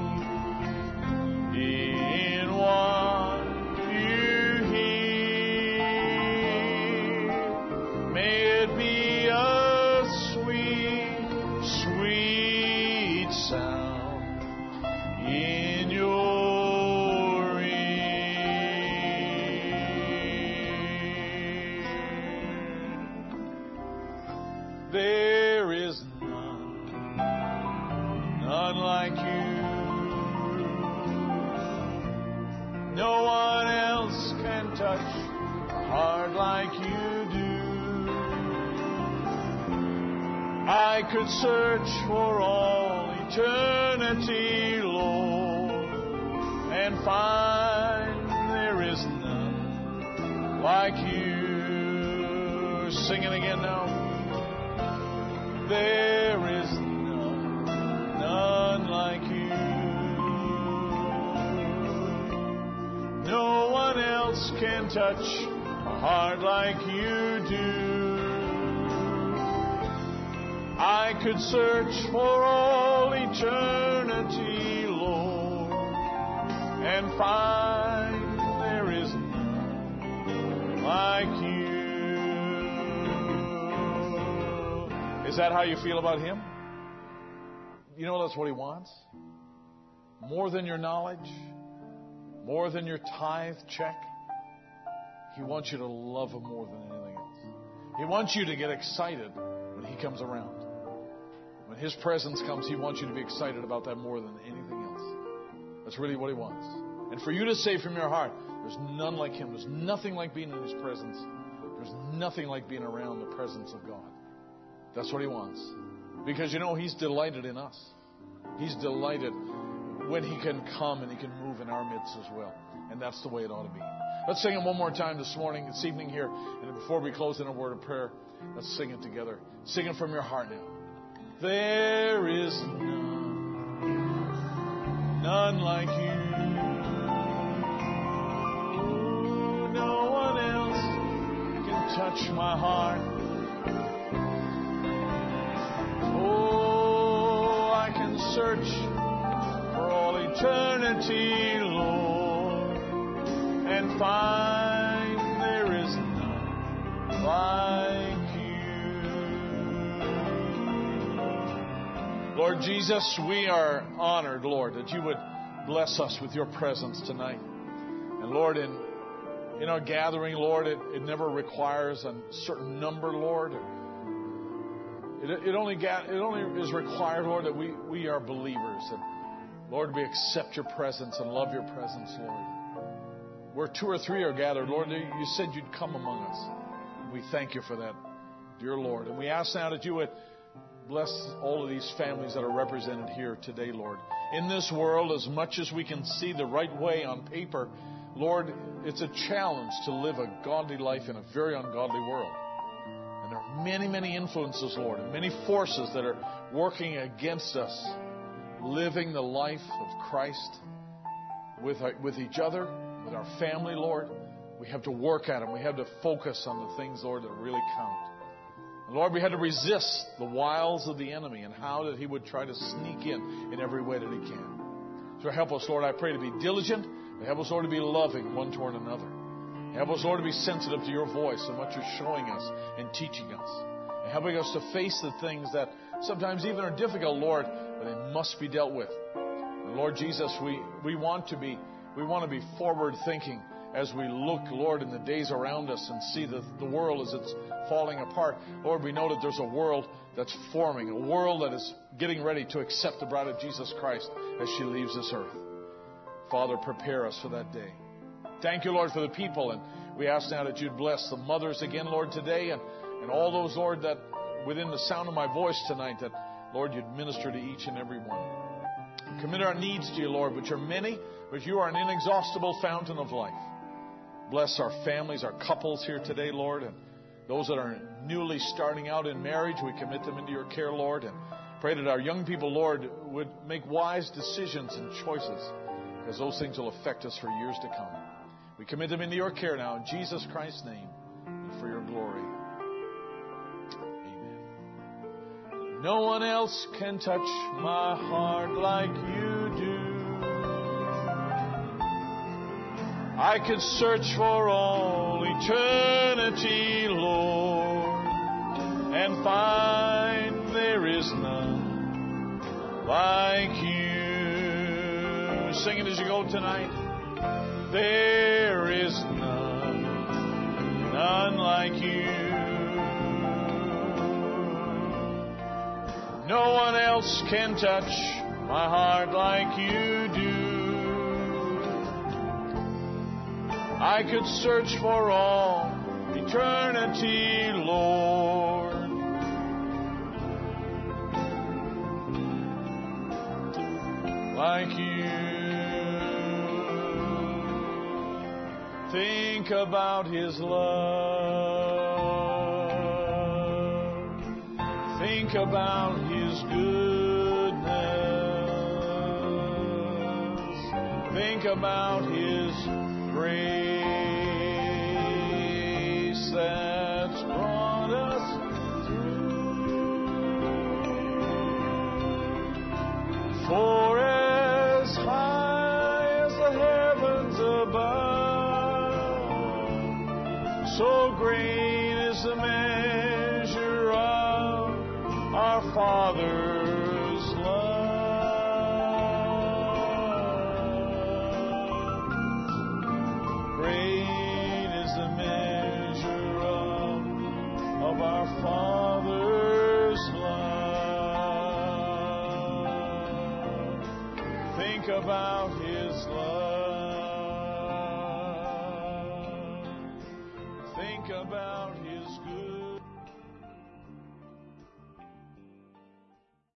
in what you hear. May it be a sweet, sweet sound in your ear. There is none, none like you. No one else can touch a heart like you do. I could search for all eternity, Lord, and find there is none like you. Sing it again now. There is none, none like you. No one else can touch a heart like you do. I could search for all eternity, Lord, and find there is none like you. Is that how you feel about Him? You know that's what He wants? More than your knowledge, more than your tithe check. He wants you to love Him more than anything else. He wants you to get excited when He comes around. When His presence comes, He wants you to be excited about that more than anything else. That's really what He wants. And for you to say from your heart, there's none like Him. There's nothing like being in His presence. There's nothing like being around the presence of God. That's what He wants. Because, you know, He's delighted in us. He's delighted when He can come and He can move in our midst as well. And that's the way it ought to be. Let's sing it one more time this morning, this evening here. And before we close in a word of prayer, let's sing it together. Sing it from your heart now. There is none, none like you. No one else can touch my heart. Oh, I can search for all eternity, Lord, and find there is none like you. Lord Jesus, we are honored, Lord, that you would bless us with your presence tonight. And Lord, in, in our gathering, Lord, it, it never requires a certain number, Lord. It, it, only ga- it only is required, Lord, that we, we are believers. And Lord, we accept your presence and love your presence, Lord. Where two or three are gathered, Lord, you said you'd come among us. We thank you for that, dear Lord. And we ask now that you would bless all of these families that are represented here today, Lord. In this world, as much as we can see the right way on paper, Lord, it's a challenge to live a godly life in a very ungodly world. And there are many, many influences, Lord, and many forces that are working against us, living the life of Christ with, our, with each other, with our family, Lord. We have to work at them. We have to focus on the things, Lord, that really count. And Lord, we had to resist the wiles of the enemy and how that he would try to sneak in in every way that he can. So help us, Lord, I pray, to be diligent. Help us, Lord, to be loving one toward another. Help us, Lord, to be sensitive to your voice and what you're showing us and teaching us. And helping us to face the things that sometimes even are difficult, Lord, but they must be dealt with. And Lord Jesus, we, we want to be we want to be forward thinking as we look, Lord, in the days around us and see the, the world as it's falling apart. Lord, we know that there's a world that's forming, a world that is getting ready to accept the bride of Jesus Christ as she leaves this earth. Father, prepare us for that day. Thank you, Lord, for the people. And we ask now that you'd bless the mothers again, Lord, today. And, and all those, Lord, that within the sound of my voice tonight, that, Lord, you'd minister to each and every one. Commit our needs to you, Lord, which are many, but you are an inexhaustible fountain of life. Bless our families, our couples here today, Lord, and those that are newly starting out in marriage, we commit them into your care, Lord, and pray that our young people, Lord, would make wise decisions and choices, because those things will affect us for years to come. We commit them into your care now in Jesus Christ's name and for your glory. Amen. No one else can touch my heart like you do. I could search for all eternity, Lord, and find there is none like you. Sing it as you go tonight. There is none, none like you. No one else can touch my heart like you do. I could search for all eternity, Lord, like you. Think about His love. Think about His goodness. Think about His grace that's brought us through. For as high as the heavens above, so great is the measure of our Father's love. Great is the measure of, of our Father's love. Think about His love. Think about His good.